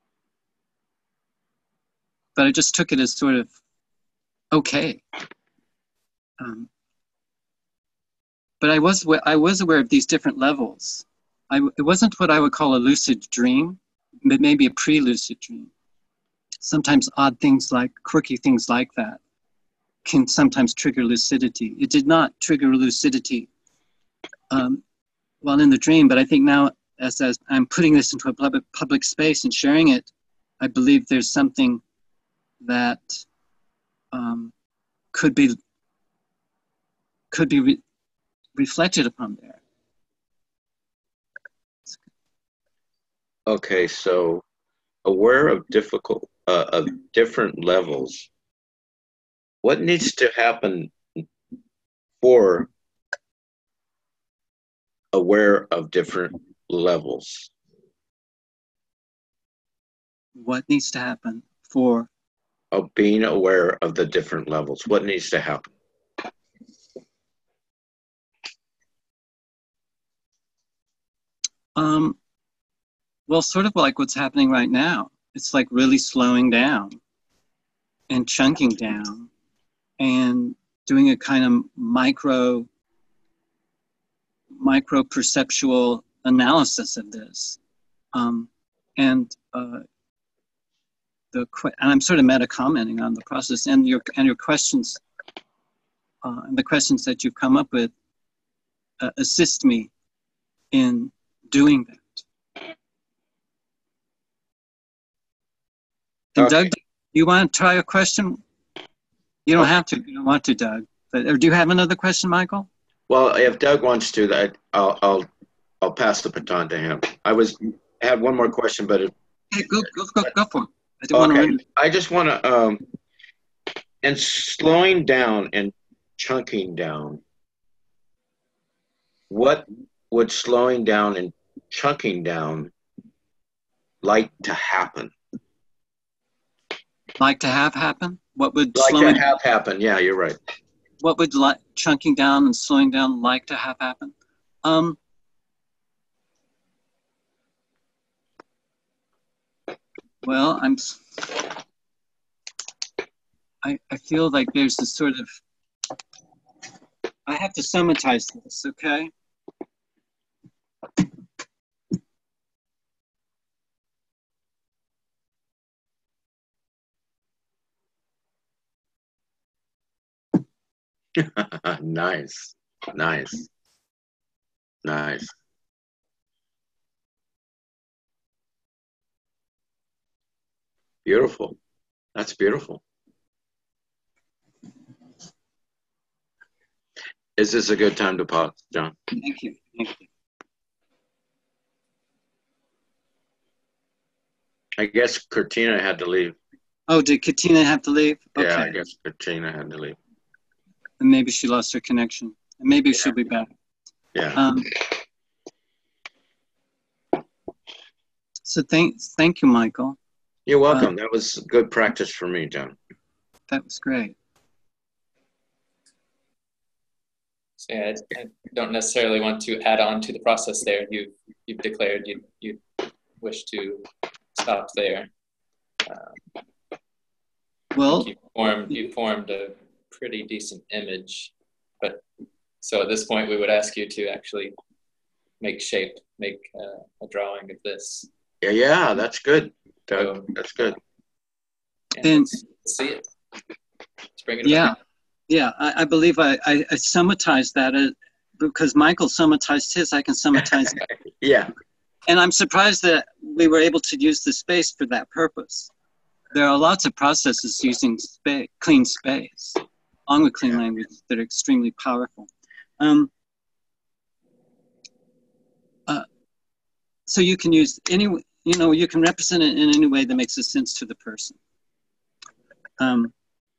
But I just took it as sort of okay. Um, but I was I was aware of these different levels. I, it wasn't what I would call a lucid dream, but maybe a pre-lucid dream. Sometimes odd things like, quirky things like that can sometimes trigger lucidity. It did not trigger lucidity um, while in the dream, but I think now as, as I'm putting this into a public, public space and sharing it, I believe there's something that um, could be could be re reflected upon there. Okay, so aware of difficult, uh, of different levels. What needs to happen for aware of different levels? What needs to happen for? Of being aware of the different levels. What needs to happen? Um, well, sort of like what's happening right now. It's like really slowing down and chunking down and doing a kind of micro, micro perceptual analysis of this. Um, and uh, the and I'm sort of meta commenting on the process and your and your questions uh, and the questions that you've come up with uh, assist me in doing that. And Okay. Doug, you want to try a question? You don't Okay. have to. You don't want to, Doug. But or do you have another question, Michael? Well, if Doug wants to, that I'll I'll I'll pass the baton to him. I was I had one more question, but it, Hey, go go go go for it. I don't okay. want to. I just want to um, and slowing down and chunking down. What would slowing down and chunking down like to happen? Like to have happen? What would Like slowing? to have happen? Yeah, you're right. What would like chunking down and slowing down like to have happen? Um, well, I'm. I I feel like there's this sort of. I have to summatize this, okay? Nice, nice, nice. Beautiful. That's beautiful. Is this a good time to pause, John? Thank you. Thank you. I guess Katina had to leave. Oh, did Katina have to leave? Okay. Yeah, I guess Katina had to leave. And maybe she lost her connection. And maybe Yeah. she'll be back. Yeah. Um, so thank, thank you, Michael. You're welcome. Uh, that was good practice for me, John. That was great. So yeah, I, I don't necessarily want to add on to the process there. You, you've declared you, you wish to stop there. Um, well, you formed, you formed a pretty decent image, but so at this point we would ask you to actually make shape, make uh, a drawing of this. Yeah, yeah, that's good, Doug. So, that's good. Then let's, let's see it. Let's bring it yeah, back. yeah. I, I believe I, I, I summatized that as, because Michael summatized his. I can summatize. Yeah. And I'm surprised that we were able to use the space for that purpose. There are lots of processes using space, clean space, along with clean yeah. language, that are extremely powerful. Um, uh, so you can use any, you know, you can represent it in any way that makes a sense to the person. Um,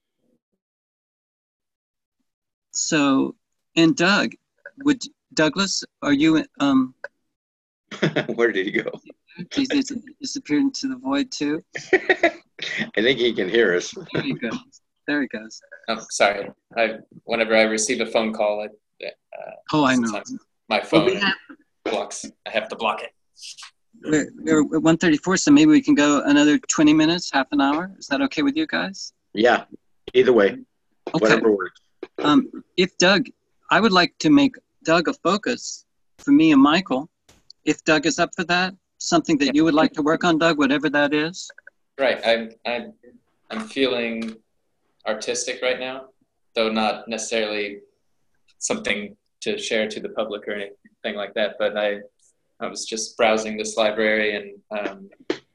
so, and Doug, would Douglas, are you? Um, Where did he go? He disappeared into the void too. I think he can hear us. There he goes. There he goes. Oh, sorry. I whenever I receive a phone call, I, uh, oh, I know. My phone well, we have, blocks. I have to block it. We're, we're at one thirty-four, so maybe we can go another twenty minutes, half an hour. Is that okay with you guys? Yeah. Either way. Okay. Whatever works. Um, if Doug, I would like to make Doug a focus for me and Michael. If Doug is up for that, something that you would like to work on, Doug, whatever that is. Right. I'm, I'm, I'm feeling artistic right now, though not necessarily something to share to the public or anything like that. But I, I was just browsing this library and um,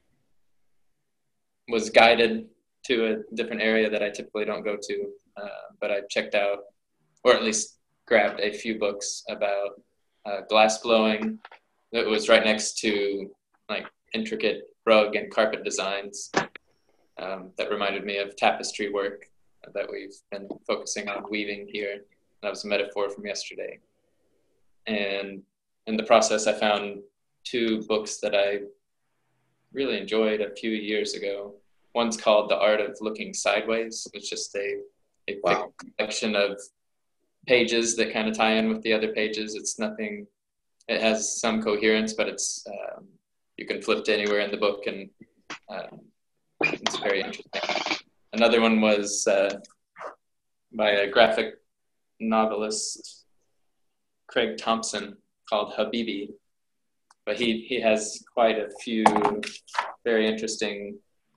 was guided to a different area that I typically don't go to. Uh, but I checked out, or at least grabbed a few books about uh, glass blowing. It was right next to like intricate rug and carpet designs um, that reminded me of tapestry work that we've been focusing on weaving here. That was a metaphor from yesterday. And in the process, I found two books that I really enjoyed a few years ago. One's called The Art of Looking Sideways. It's just a, a wow. collection of pages that kind of tie in with the other pages. It's nothing it has some coherence, but it's um, you can flip to anywhere in the book, and um, it's very interesting. Another one was uh, by a graphic novelist, Craig Thompson, called Habibi. But he, he has quite a few very interesting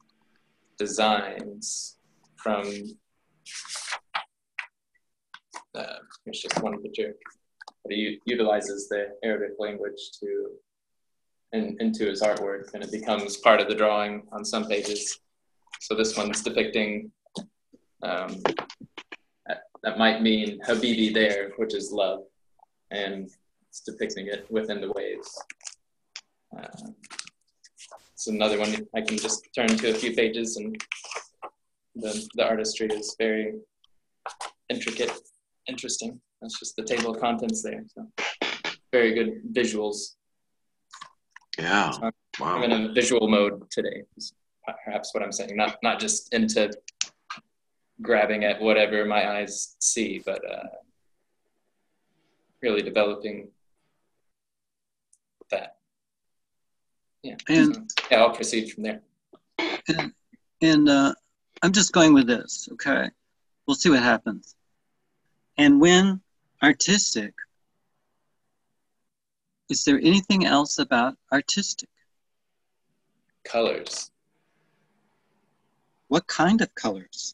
designs from, uh, here's just one picture. But he utilizes the Arabic language to in, into his artwork, and it becomes part of the drawing on some pages. So this one's depicting, um, that, that might mean Habibi there, which is love, and it's depicting it within the waves. Uh, it's another one I can just turn to a few pages, and the, the artistry is very intricate, interesting. That's just the table of contents there. So very good visuals. Yeah. So Wow. I'm in a visual mode today, is perhaps what I'm saying. Not not just into grabbing at whatever my eyes see, but uh, really developing that. Yeah. And so, yeah, I'll proceed from there. and, and uh, I'm just going with this, okay? We'll see what happens. And when artistic, is there anything else about artistic? Colors. What kind of colors?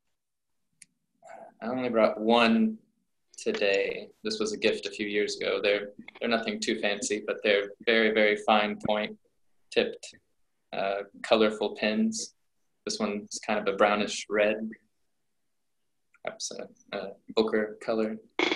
I only brought one today. This was a gift a few years ago. They're they're nothing too fancy, but they're very, very fine point tipped, uh, colorful pins. This one's kind of a brownish red, perhaps a, a ochre color.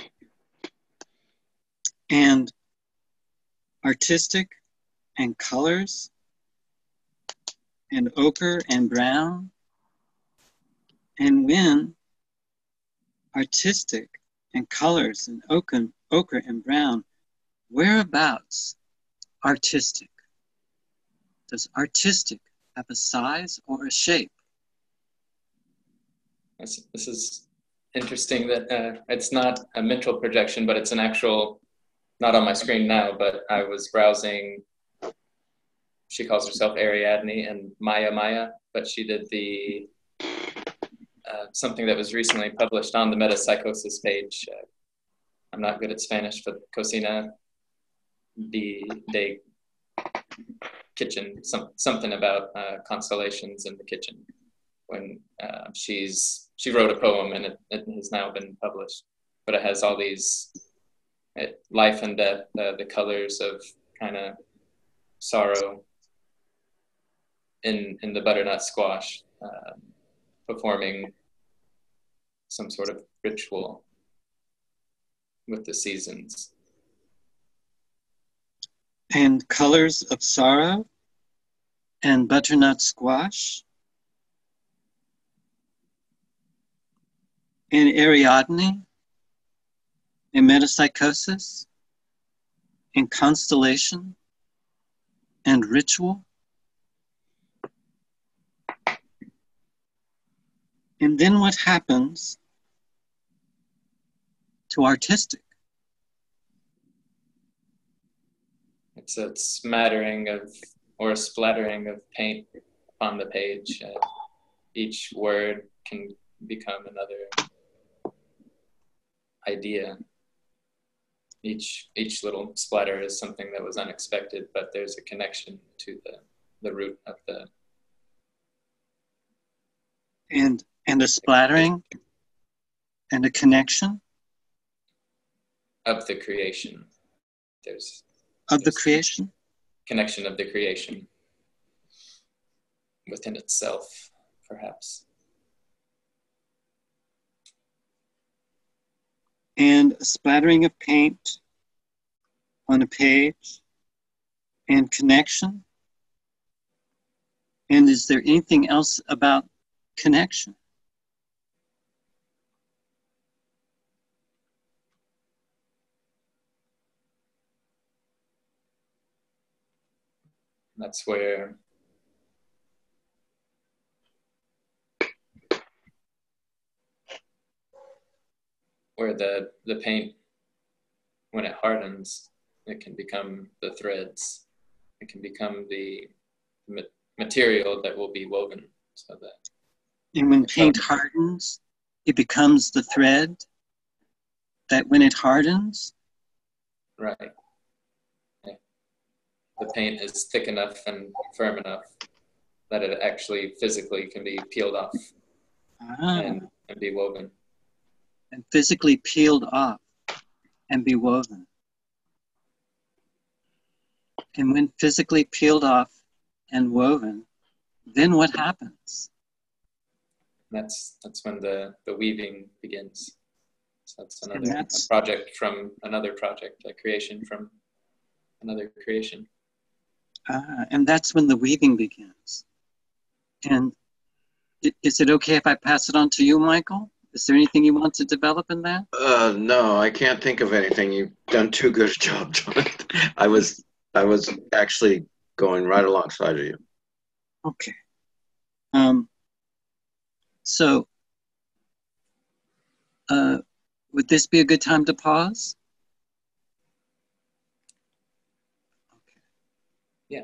And artistic and colors and ochre and brown. And when artistic and colors and ochre, ochre and brown, whereabouts artistic? Does artistic have a size or a shape? This, this is interesting that uh, it's not a mental projection, but it's an actual, not on my screen now, but I was browsing, she calls herself Ariadne and Maya Maya, but she did the, uh, something that was recently published on the metapsychosis page. Uh, I'm not good at Spanish, but Cocina de, de Kitchen, some, something about uh, constellations in the kitchen. When uh, she's, she wrote a poem and it, it has now been published, but it has all these it, life and death, uh, the colors of kind of sorrow in, in the butternut squash, uh, performing some sort of ritual with the seasons. And colors of sorrow and butternut squash and Ariadne and metapsychosis and constellation and ritual. And then what happens to artistic? It's a smattering of, or a splattering of paint on the page. Uh, each word can become another idea. Each each little splatter is something that was unexpected, but there's a connection to the, the root of the... And, and a splattering and a connection? Of the creation. There's... Of the creation? Connection of the creation within itself, perhaps. And a splattering of paint on a page and connection. And is there anything else about connection? That's where where the, the paint, when it hardens, it can become the threads. It can become the ma- material that will be woven. So that. And when paint hardens, it becomes the thread that when it hardens? Right. Yeah. The paint is thick enough and firm enough that it actually physically can be peeled off Ah. and, and be woven. And physically peeled off and be woven. And when physically peeled off and woven, then what happens? That's that's when the, the weaving begins. So that's another that's, a project from another project, a creation from another creation. Uh, and that's when the weaving begins. And is it okay if I pass it on to you, Michael? Is there anything you want to develop in that? Uh, no, I can't think of anything. You've done too good a job, John. I was, I was actually going right alongside of you. Okay. Um, so, uh, would this be a good time to pause? Okay. Yeah.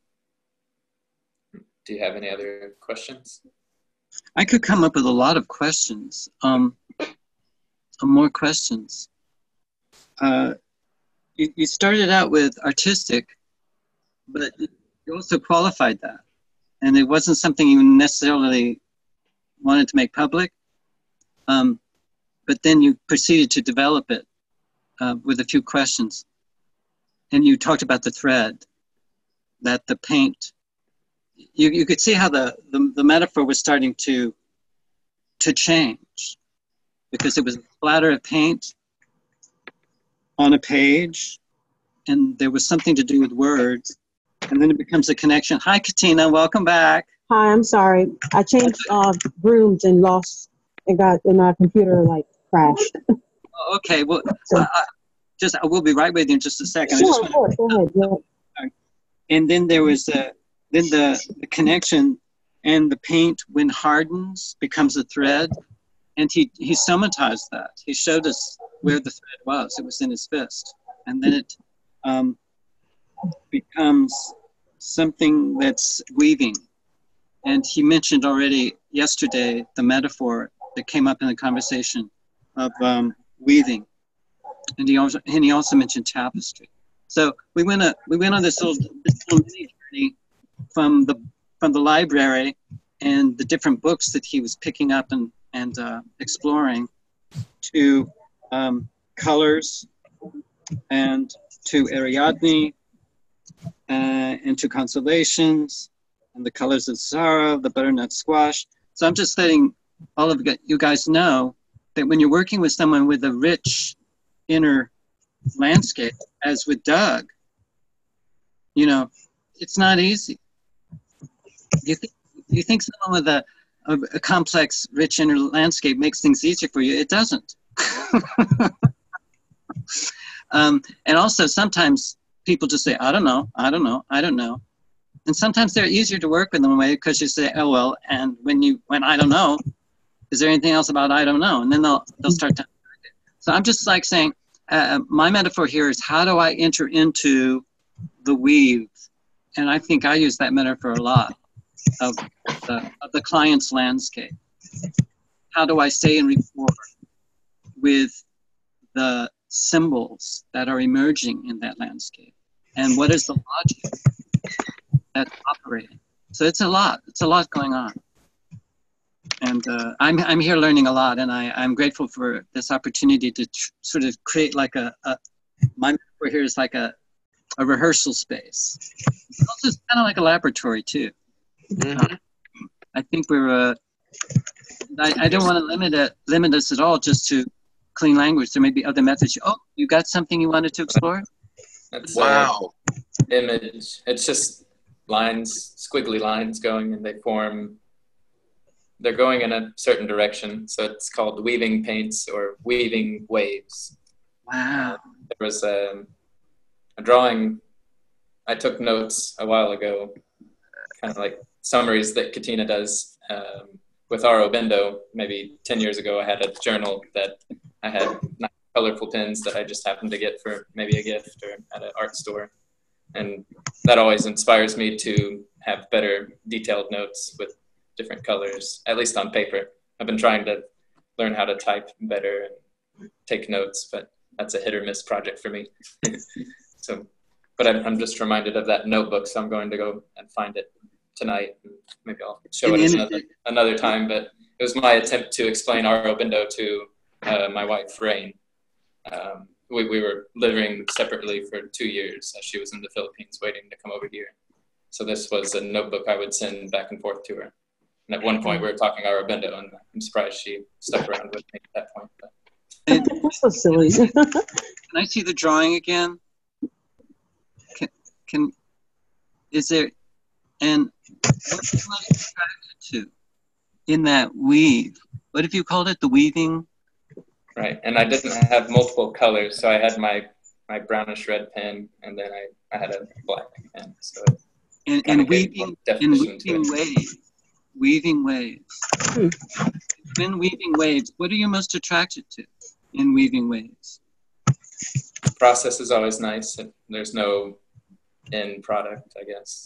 Do you have any other questions? I could come up with a lot of questions. Um, more questions. Uh, you, you started out with artistic, but you also qualified that. And it wasn't something you necessarily wanted to make public. Um, but then you proceeded to develop it uh, with a few questions. And you talked about the thread, that the paint, you, you could see how the, the, the metaphor was starting to, to change, because it was a splatter of paint on a page, and there was something to do with words, and then it becomes a connection. Hi, Katina, welcome back. Hi, I'm sorry. I changed uh, rooms and lost, and got, and my computer like crashed. Okay, well, so, uh, just I will be right with you in just a second. Sure, I just of course, go ahead. Go ahead. And then there was a, then the, the connection, and the paint, when hardens, becomes a thread. And he, he somatized that. He showed us where the thread was. It was in his fist. And then it um, becomes something that's weaving. And he mentioned already yesterday the metaphor that came up in the conversation of um, weaving. And he also, and he also mentioned tapestry. So we went, a, we went on this little, this little mini journey from the, from the library and the different books that he was picking up and, and uh, exploring, to um, colors, and to Ariadne, uh, and to constellations, and the colors of sorrow, the butternut squash. So I'm just letting all of you guys know that when you're working with someone with a rich inner landscape, as with Doug, you know, it's not easy. You think, you think someone with a, a, a complex, rich inner landscape makes things easier for you? It doesn't. um, and also sometimes people just say, I don't know, I don't know, I don't know. And sometimes they're easier to work with in a way, because you say, oh, well, and when you, when I don't know, is there anything else about I don't know? And then they'll, they'll start to. So I'm just like saying, uh, my metaphor here is, how do I enter into the weave? And I think I use that metaphor a lot, of the, of the client's landscape. How do I stay in rapport with the symbols that are emerging in that landscape? And what is the logic that's operating? So it's a lot, it's a lot going on. And uh, I'm, I'm here learning a lot, and I, I'm grateful for this opportunity to tr- sort of create like a, a my metaphor here is like a, a rehearsal space. It's also kind of like a laboratory too. Mm-hmm. Uh, I think we're, uh, I, I don't want to limit it, limit us at all just to clean language. There may be other methods. Oh, you got something you wanted to explore? That's Wow. a image. It's just lines, squiggly lines going, and they form, they're going in a certain direction. So it's called weaving paints or weaving waves. Wow. There was a, a drawing, I took notes a while ago, kind of like summaries that Katina does um, with Aurobindo. Maybe ten years ago, I had a journal that I had not colorful pins that I just happened to get for maybe a gift or at an art store. And that always inspires me to have better detailed notes with different colors, at least on paper. I've been trying to learn how to type better and take notes, but that's a hit or miss project for me. So, but I'm, I'm just reminded of that notebook, so I'm going to go and find it tonight. Maybe I'll show it another, another time, but it was my attempt to explain Aurobindo to uh, my wife, Rain. Um, we, we were living separately for two years as she was in the Philippines waiting to come over here. So this was a notebook I would send back and forth to her. And at one point we were talking Aurobindo, and I'm surprised she stuck around with me at that point. But. That's so silly. Can I see the drawing again? Can, can is there, and what are you most attracted to in that weave? What have you called it? The weaving? Right, and I didn't have multiple colors, so I had my, my brownish red pen, and then I, I had a black pen. So and and weaving, and weaving waves. Weaving waves. Hmm. In weaving waves, what are you most attracted to in weaving waves? The process is always nice. There's no end product, I guess.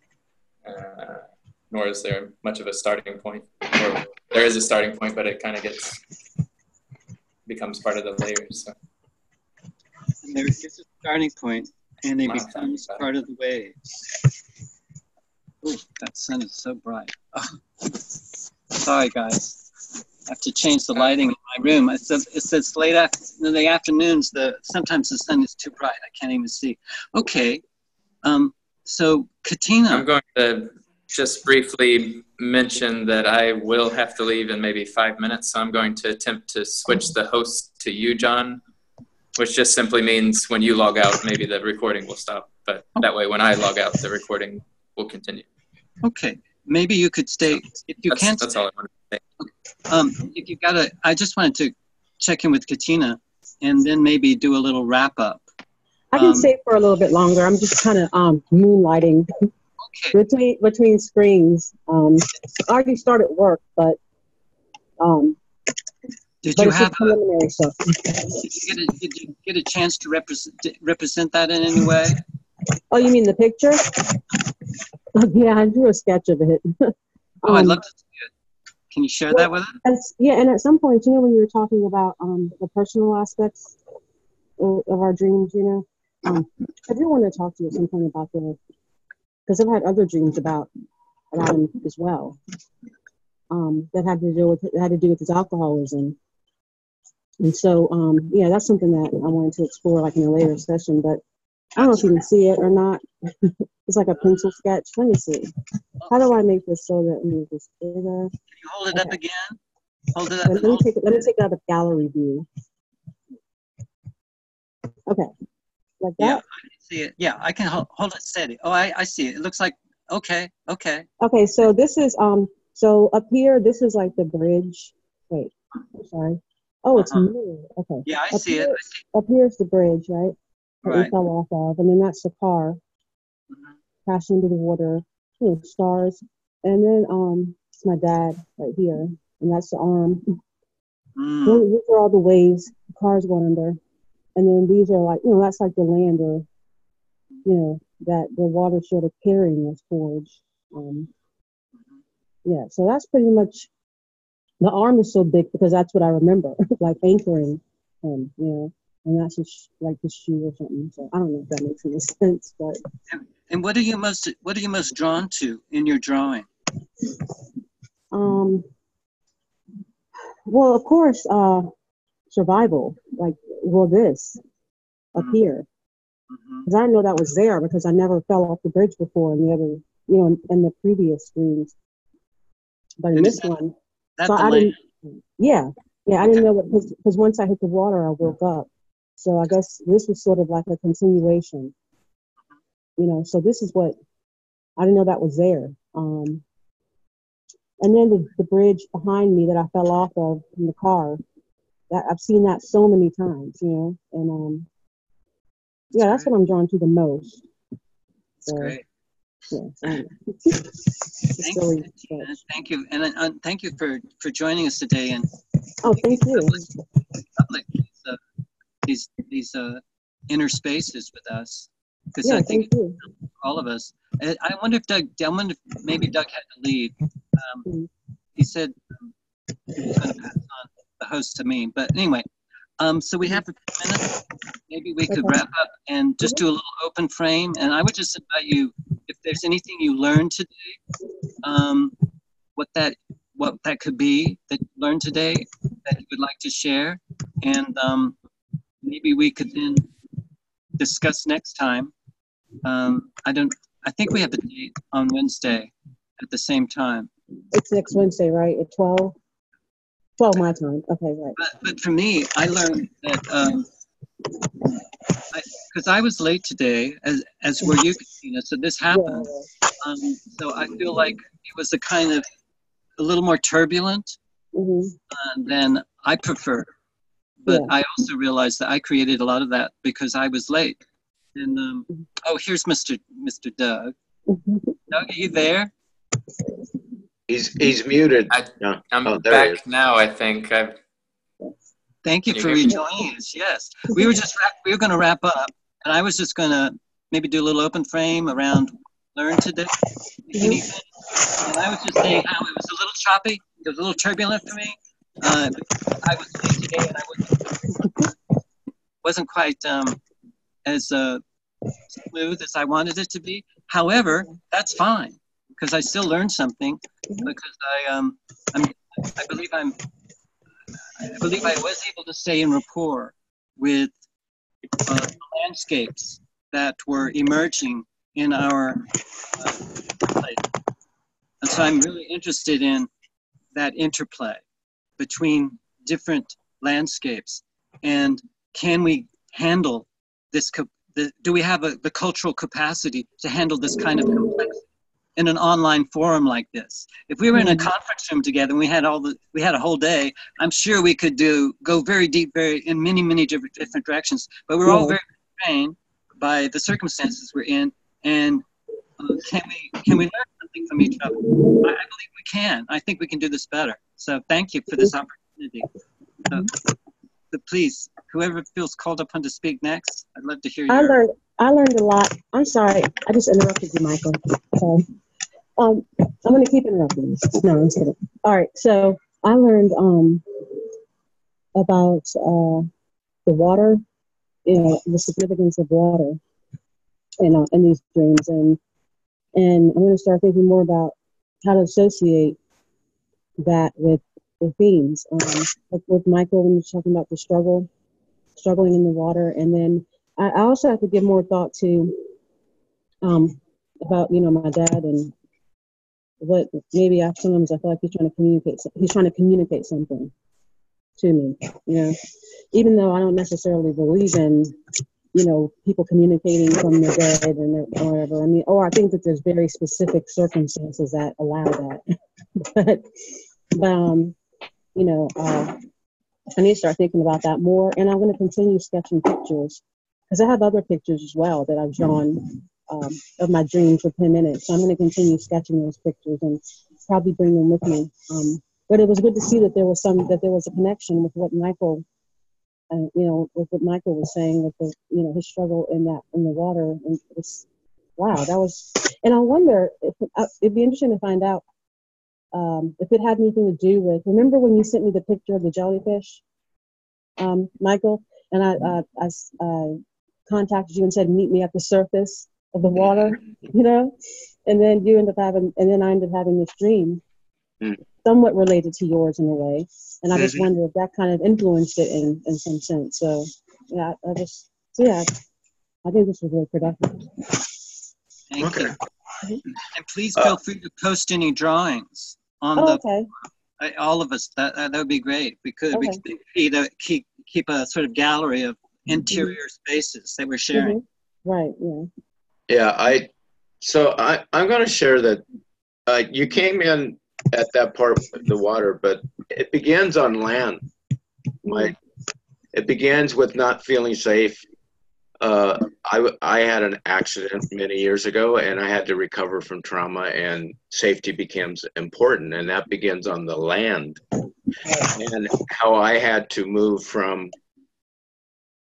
Uh, nor is there much of a starting point. Or there is a starting point, but it kind of gets becomes part of the layers. So. And there is a starting point, and it becomes part of the waves. Ooh, that sun is so bright. Oh. Sorry, guys. I have to change the lighting in my room. It says, it says late after, in the afternoons, the, sometimes the sun is too bright. I can't even see. Okay. Um, so, Katina. I'm going to just briefly mention that I will have to leave in maybe five minutes. So I'm going to attempt to switch the host to you, John, which just simply means when you log out, maybe the recording will stop. But that way, when I log out, the recording will continue. Okay. Maybe you could stay, if you that's, can't That's stay, all I wanted to say. Um, if you gotta, I just wanted to check in with Katina and then maybe do a little wrap up. I can um, stay for a little bit longer. I'm just kind of um, moonlighting okay. between between screens. Um, I already started work, but um, did but you it's have just preliminary a, stuff. did you, get a, did you get a chance to represent represent that in any way? Oh, you mean the picture? Yeah, I drew a sketch of it. Oh, um, I'd love to see it. Can you share well, that with us? as, yeah, and at some point, you know, when you were talking about um, the personal aspects of, of our dreams, you know, um, I do want to talk to you at some point about the, because I've had other dreams about about him as well, um, that had to do with that had to do with his alcoholism, and so um, yeah, that's something that I wanted to explore like in a later session, but I don't know if you can see it or not. It's like a pencil sketch. Let me see. How do I make this so that let me just bigger? Can you hold it okay. up again? Hold it up. Let me take it. Let me take it out of gallery view. Okay, like that. Yeah, I can see it. Yeah, I can hold, hold it steady. Oh, I, I see it. It looks like okay, okay. Okay, so this is um. So up here, this is like the bridge. Wait, I'm sorry. Oh, it's uh-huh. mirror. Okay. Yeah, I up see here, it. I see Up here's the bridge, right? That right. we fell off of, and then that's the car Mm-hmm. crashing into the water. You know, stars, and then um, it's my dad right here, and that's the arm. Mm. So these are all the waves. The car's going under, and then these are like, you know, that's like the land, or you know, that the water sort of carrying this forge. Um, yeah, so that's pretty much. The arm is so big because that's what I remember, like anchoring him, you know, and that's just like his shoe or something. So I don't know if that makes any sense, but. And, and what are you most what are you most drawn to in your drawing? Um. Well, of course, uh, survival. Like, well, this up Mm-hmm. here, because Mm-hmm. I know that was there because I never fell off the bridge before in the other, you know, in, in the previous screens. But in And this is that, one, that so the I land? didn't. Yeah, yeah, I Okay. didn't know what because once I hit the water, I woke up. So I guess this was sort of like a continuation, you know. So this is what I didn't know that was there. Um, and then the, the bridge behind me that I fell off of in the car. That I've seen that so many times, you know, and um, yeah, that's That's what I'm drawn to the most. That's So, great. yeah, so, it's Thank silly, you, Tina. but, Thank you, and uh, thank you for for joining us today and oh, thank you. public. It's, uh, these these uh, inner spaces with us, because Yeah, I think thank you. all of us. I I wonder if Doug. I wonder if maybe Doug had to leave. Um, Mhm. he said um, he was going to pass on the host to me. But anyway, um, so we have a few minutes. Maybe we could Okay. wrap up and just do a little open frame. And I would just invite you, if there's anything you learned today, um, what that what that could be that you learned today that you would like to share, and um, maybe we could then discuss next time. Um, I don't. I think we have a date on Wednesday at the same time. It's next Wednesday, right? At twelve? twelve my time. Okay, right. But but for me, I learned that um, because I, I was late today, as as were you, Christina. So this Yeah, happened. yeah. Um, so I feel like it was a kind of a little more turbulent Mhm. uh, than I prefer. But Yeah. I also realized that I created a lot of that because I was late. And um, oh, here's Mister Mister Doug. Mhm. Doug, are you there? He's he's muted. I, Yeah. I'm Oh, there he is. back now, I think. I've, Thank you Can you for hear me? rejoining us. Yes, we were just wrap, we were going to wrap up, and I was just going to maybe do a little open frame around learn today. Anything. And I was just saying how it was a little choppy. It was a little turbulent for me. Uh, I was late today, and I wasn't wasn't quite um, as uh, smooth as I wanted it to be. However, that's fine because I still learned something. Because I um I'm I believe I'm I believe I was able to stay in rapport with uh, landscapes that were emerging in our uh, place. And so I'm really interested in that interplay between different landscapes, and can we handle this? The, do we have a, the cultural capacity to handle this kind of complexity in an online forum like this? If we were in a conference room together and we had all the we had a whole day, I'm sure we could do go very deep, very in many many different different directions. But we're all very constrained by the circumstances we're in, and uh, can we can we learn something from each other? I, I believe we can. I think we can do this better. So thank you for this opportunity. So, so please, whoever feels called upon to speak next, I'd love to hear your. I learned I learned a lot. I'm sorry, I just interrupted you, Michael. Sorry. Um, I'm gonna keep interrupting you. No, I'm just kidding. All right, so I learned um about uh the water, you know, the significance of water in uh, in these dreams, and and I'm gonna start thinking more about how to associate that with the themes. Um, like with Michael when you're talking about the struggle, struggling in the water, and then I, I also have to give more thought to um about you know my dad and what maybe I sometimes I feel like he's trying to communicate. He's trying to communicate something to me. You know, even though I don't necessarily believe in you know people communicating from the dead and or whatever. I mean, or I think that there's very specific circumstances that allow that. but but um, you know, uh, I need to start thinking about that more. And I'm going to continue sketching pictures because I have other pictures as well that I've drawn. Um, of my dreams within minutes. So I'm going to continue sketching those pictures and probably bring them with me. Um, but it was good to see that there was some that there was a connection with what Michael, uh, you know, with what Michael was saying with the, you know, his struggle in that in the water. And it's wow, that was. And I wonder if uh, it'd be interesting to find out um, if it had anything to do with. Remember when you sent me the picture of the jellyfish, um, Michael, and I uh, I uh, contacted you and said meet me at the surface of the water, you know, and then you end up having, and then I ended up having this dream, mm. somewhat related to yours in a way, and I mm-hmm. just wonder if that kind of influenced it in, in some sense. So, yeah, I just, so yeah, I think this was really productive. Thank okay. you. And please feel uh, free to post any drawings on oh, the, okay. uh, all of us. That uh, that would be great. We could okay. we could keep a, keep keep a sort of gallery of interior mm-hmm. spaces that we're sharing. Mm-hmm. Right. Yeah. Yeah, I, so I, I'm going to share that uh, you came in at that part of the water, but it begins on land. My, it begins with not feeling safe. Uh, I, I had an accident many years ago and I had to recover from trauma, and safety becomes important, and that begins on the land. And how I had to move from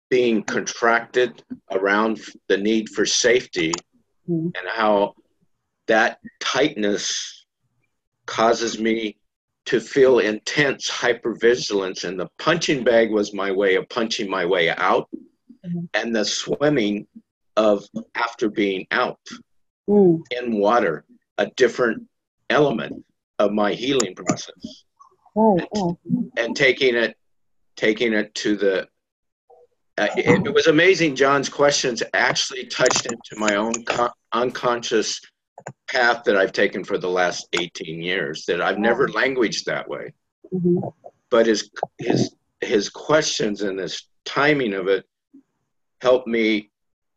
being contracted around the need for safety, mm-hmm. and how that tightness causes me to feel intense hypervigilance. And the punching bag was my way of punching my way out, mm-hmm. and the swimming of after being out mm. in water, a different element of my healing process. Right, and, right. and taking it taking it to the uh, it, it was amazing. John's questions actually touched into my own con- unconscious path that I've taken for the last eighteen years, that I've never languaged that way. Mm-hmm. But his his his questions and this timing of it helped me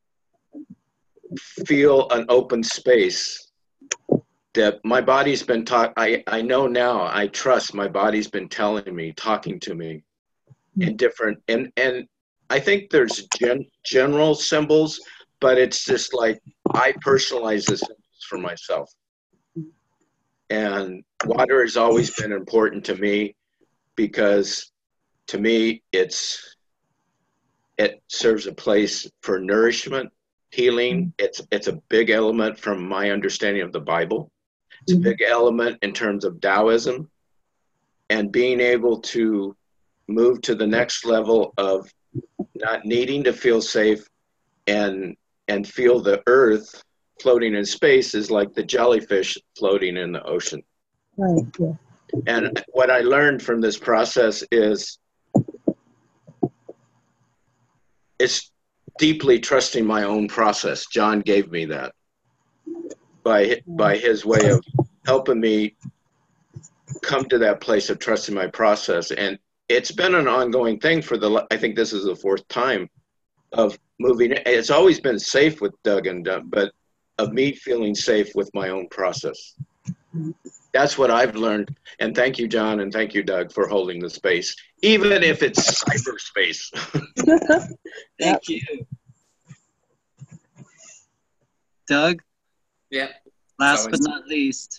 feel an open space that my body's been taught. I, I know now, I trust my body's been telling me, talking to me in different, and, and I think there's gen, general symbols, but it's just like, I personalize the symbols for myself. And water has always been important to me, because to me, it's, it serves a place for nourishment, healing. It's, it's a big element from my understanding of the Bible. It's a big element in terms of Taoism, and being able to move to the next level of not needing to feel safe and and feel the earth floating in space is like the jellyfish floating in the ocean. Right. Yeah. And what I learned from this process is it's deeply trusting my own process. John gave me that by by his way of helping me come to that place of trusting my process. And it's been an ongoing thing for the, I think this is the fourth time of moving. It's always been safe with Doug and Doug, but of me feeling safe with my own process. That's what I've learned. And thank you, John, and thank you, Doug, for holding the space, even if it's cyberspace. Thank you. Doug? Yeah. Last but not least.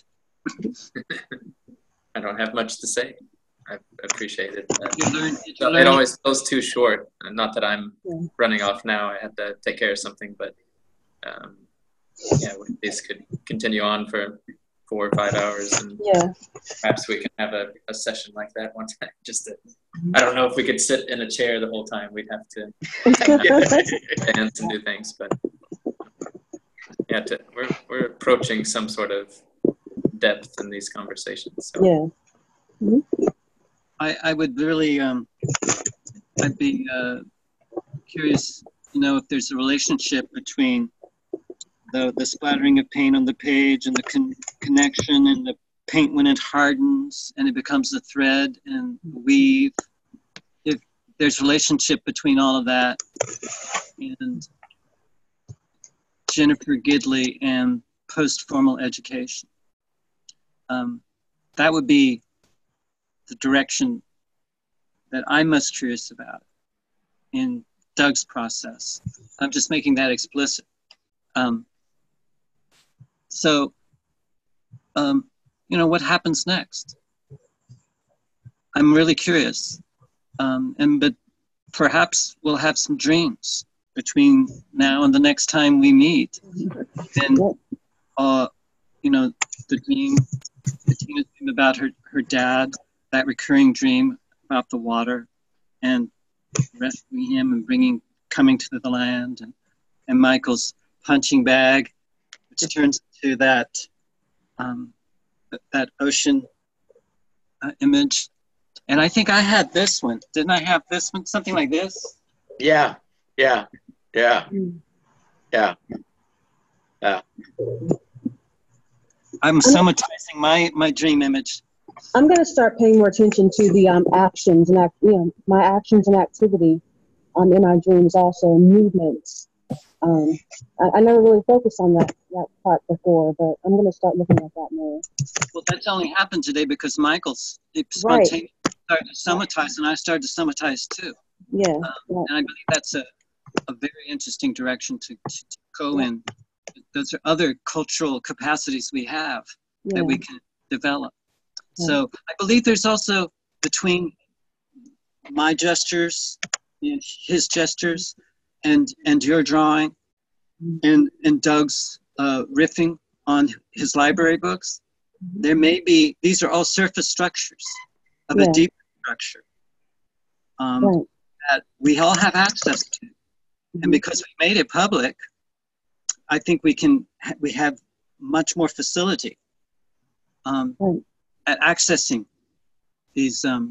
I don't have much to say. I appreciate it. Uh, you learn, you it learn always feels too short. Not that I'm yeah. running off now. I had to take care of something, but um, yeah, this could continue on for four or five hours, and yeah. perhaps we can have a, a session like that one time. Just to, I don't know if we could sit in a chair the whole time. We'd have to dance and do things, but yeah, to, we're we're approaching some sort of depth in these conversations. So. Yeah. Mm-hmm. I, I would really, um, I'd be uh, curious to know if there's a relationship between the, the splattering of paint on the page and the con connection and the paint when it hardens and it becomes a thread and weave. If there's relationship between all of that and Jennifer Gidley and post-formal education. Um, that would be the direction that I'm most curious about in Doug's process. I'm just making that explicit. Um, so, um, you know, what happens next? I'm really curious. Um, and but perhaps we'll have some dreams between now and the next time we meet. And, uh, you know, the dream, the dream about her, her dad, that recurring dream about the water and rescuing him and bringing, coming to the land, and, and Michael's punching bag, which turns into that, um, that ocean uh, image. And I think I had this one. Didn't I have this one? Something like this? Yeah, yeah, yeah, yeah, yeah. I'm somatizing my, my dream image. I'm going to start paying more attention to the um, actions and, act, you know, my actions and activity um, in our dreams also, movements. Um, I, I never really focused on that, that part before, but I'm going to start looking at that more. Well, that's only happened today because Michael's spontaneously started to somatize, and I started to somatize too. Yeah. Um, yeah. And I believe that's a, a very interesting direction to, to, to go in. Those are other cultural capacities we have yeah. that we can develop. Yeah. So I believe there's also between my gestures and his gestures and and your drawing and and Doug's uh, riffing on his library books. There may be, these are all surface structures of Yeah. a deeper structure um, Right. that we all have access to. And because we made it public, I think we can, we have much more facility um, Right. at accessing these, um,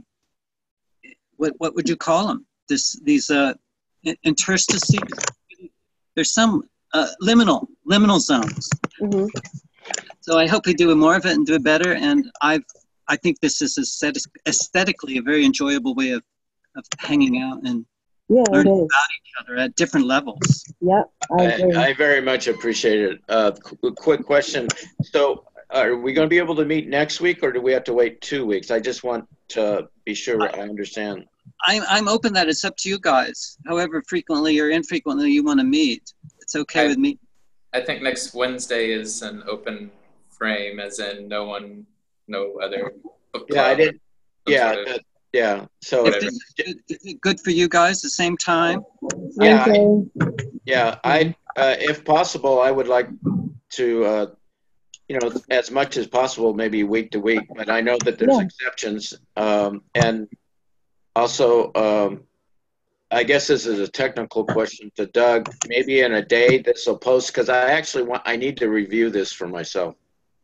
what, what would you call them? This, these uh, in- interstices. There's some uh, liminal, liminal zones. Mm-hmm. So I hope we do more of it and do it better. And I've, I think this is aesthetic, aesthetically a very enjoyable way of, of hanging out and Yeah, it learning is. about each other at different levels. Yep, I agree. I, I very much appreciate it. Uh, qu- quick question. So are we going to be able to meet next week, or do we have to wait two weeks? I just want to be sure I understand. I'm, I'm open that it's up to you guys. However frequently or infrequently you want to meet, it's okay I- with me. I think next Wednesday is an open frame, as in no one, no other book club. Yeah, I did. some Yeah, sort of- that- yeah. So If this is good, is it good for you guys, the same time? Yeah, Okay. yeah, I, uh, if possible, I would like to, uh, you know, as much as possible, maybe week to week, but I know that there's Yeah. exceptions. Um, and also, um, I guess this is a technical question to Doug. Maybe in a day this will post, because I actually want, I need to review this for myself.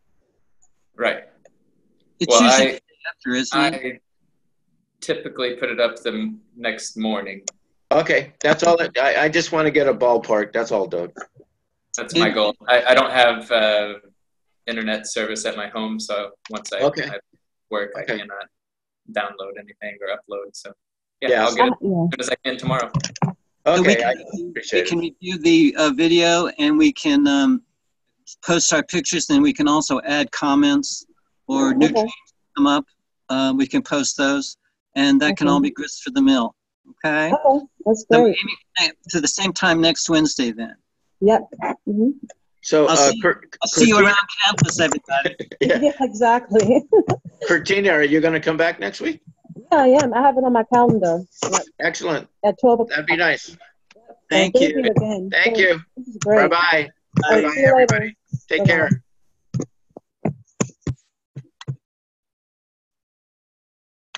Right. It's Well, usually I- the day after, isn't it? I typically put it up the m- next morning. Okay, that's all. that- I, I just want to get a ballpark. That's all, Doug. That's my goal. I, I don't have uh, internet service at my home, so once I, Okay. I work, Okay. I cannot download anything or upload. So yeah, Yeah. I'll get it Uh, yeah. as soon as I can tomorrow. So we Okay, I can, we appreciate can it. review the uh, video and we can um, post our pictures, and we can also add comments or new Okay. changes come up. Uh, we can post those, and that can Okay. all be grist for the mill. Okay? Okay, that's So we're great. aiming to the same time next Wednesday then. Yep. hmm So, I'll uh, see- Cur- I'll see you Curtina- around campus, everybody. yeah. Yeah, exactly. Curtina, are you going to come back next week? Yeah, I am. I have it on my calendar Yep, Excellent. at twelve o'clock. That'd be nice. Thank Thank you. you again. Thank you. This is great. Bye-bye. All right, Bye-bye, see you later. everybody. Take Bye-bye. care.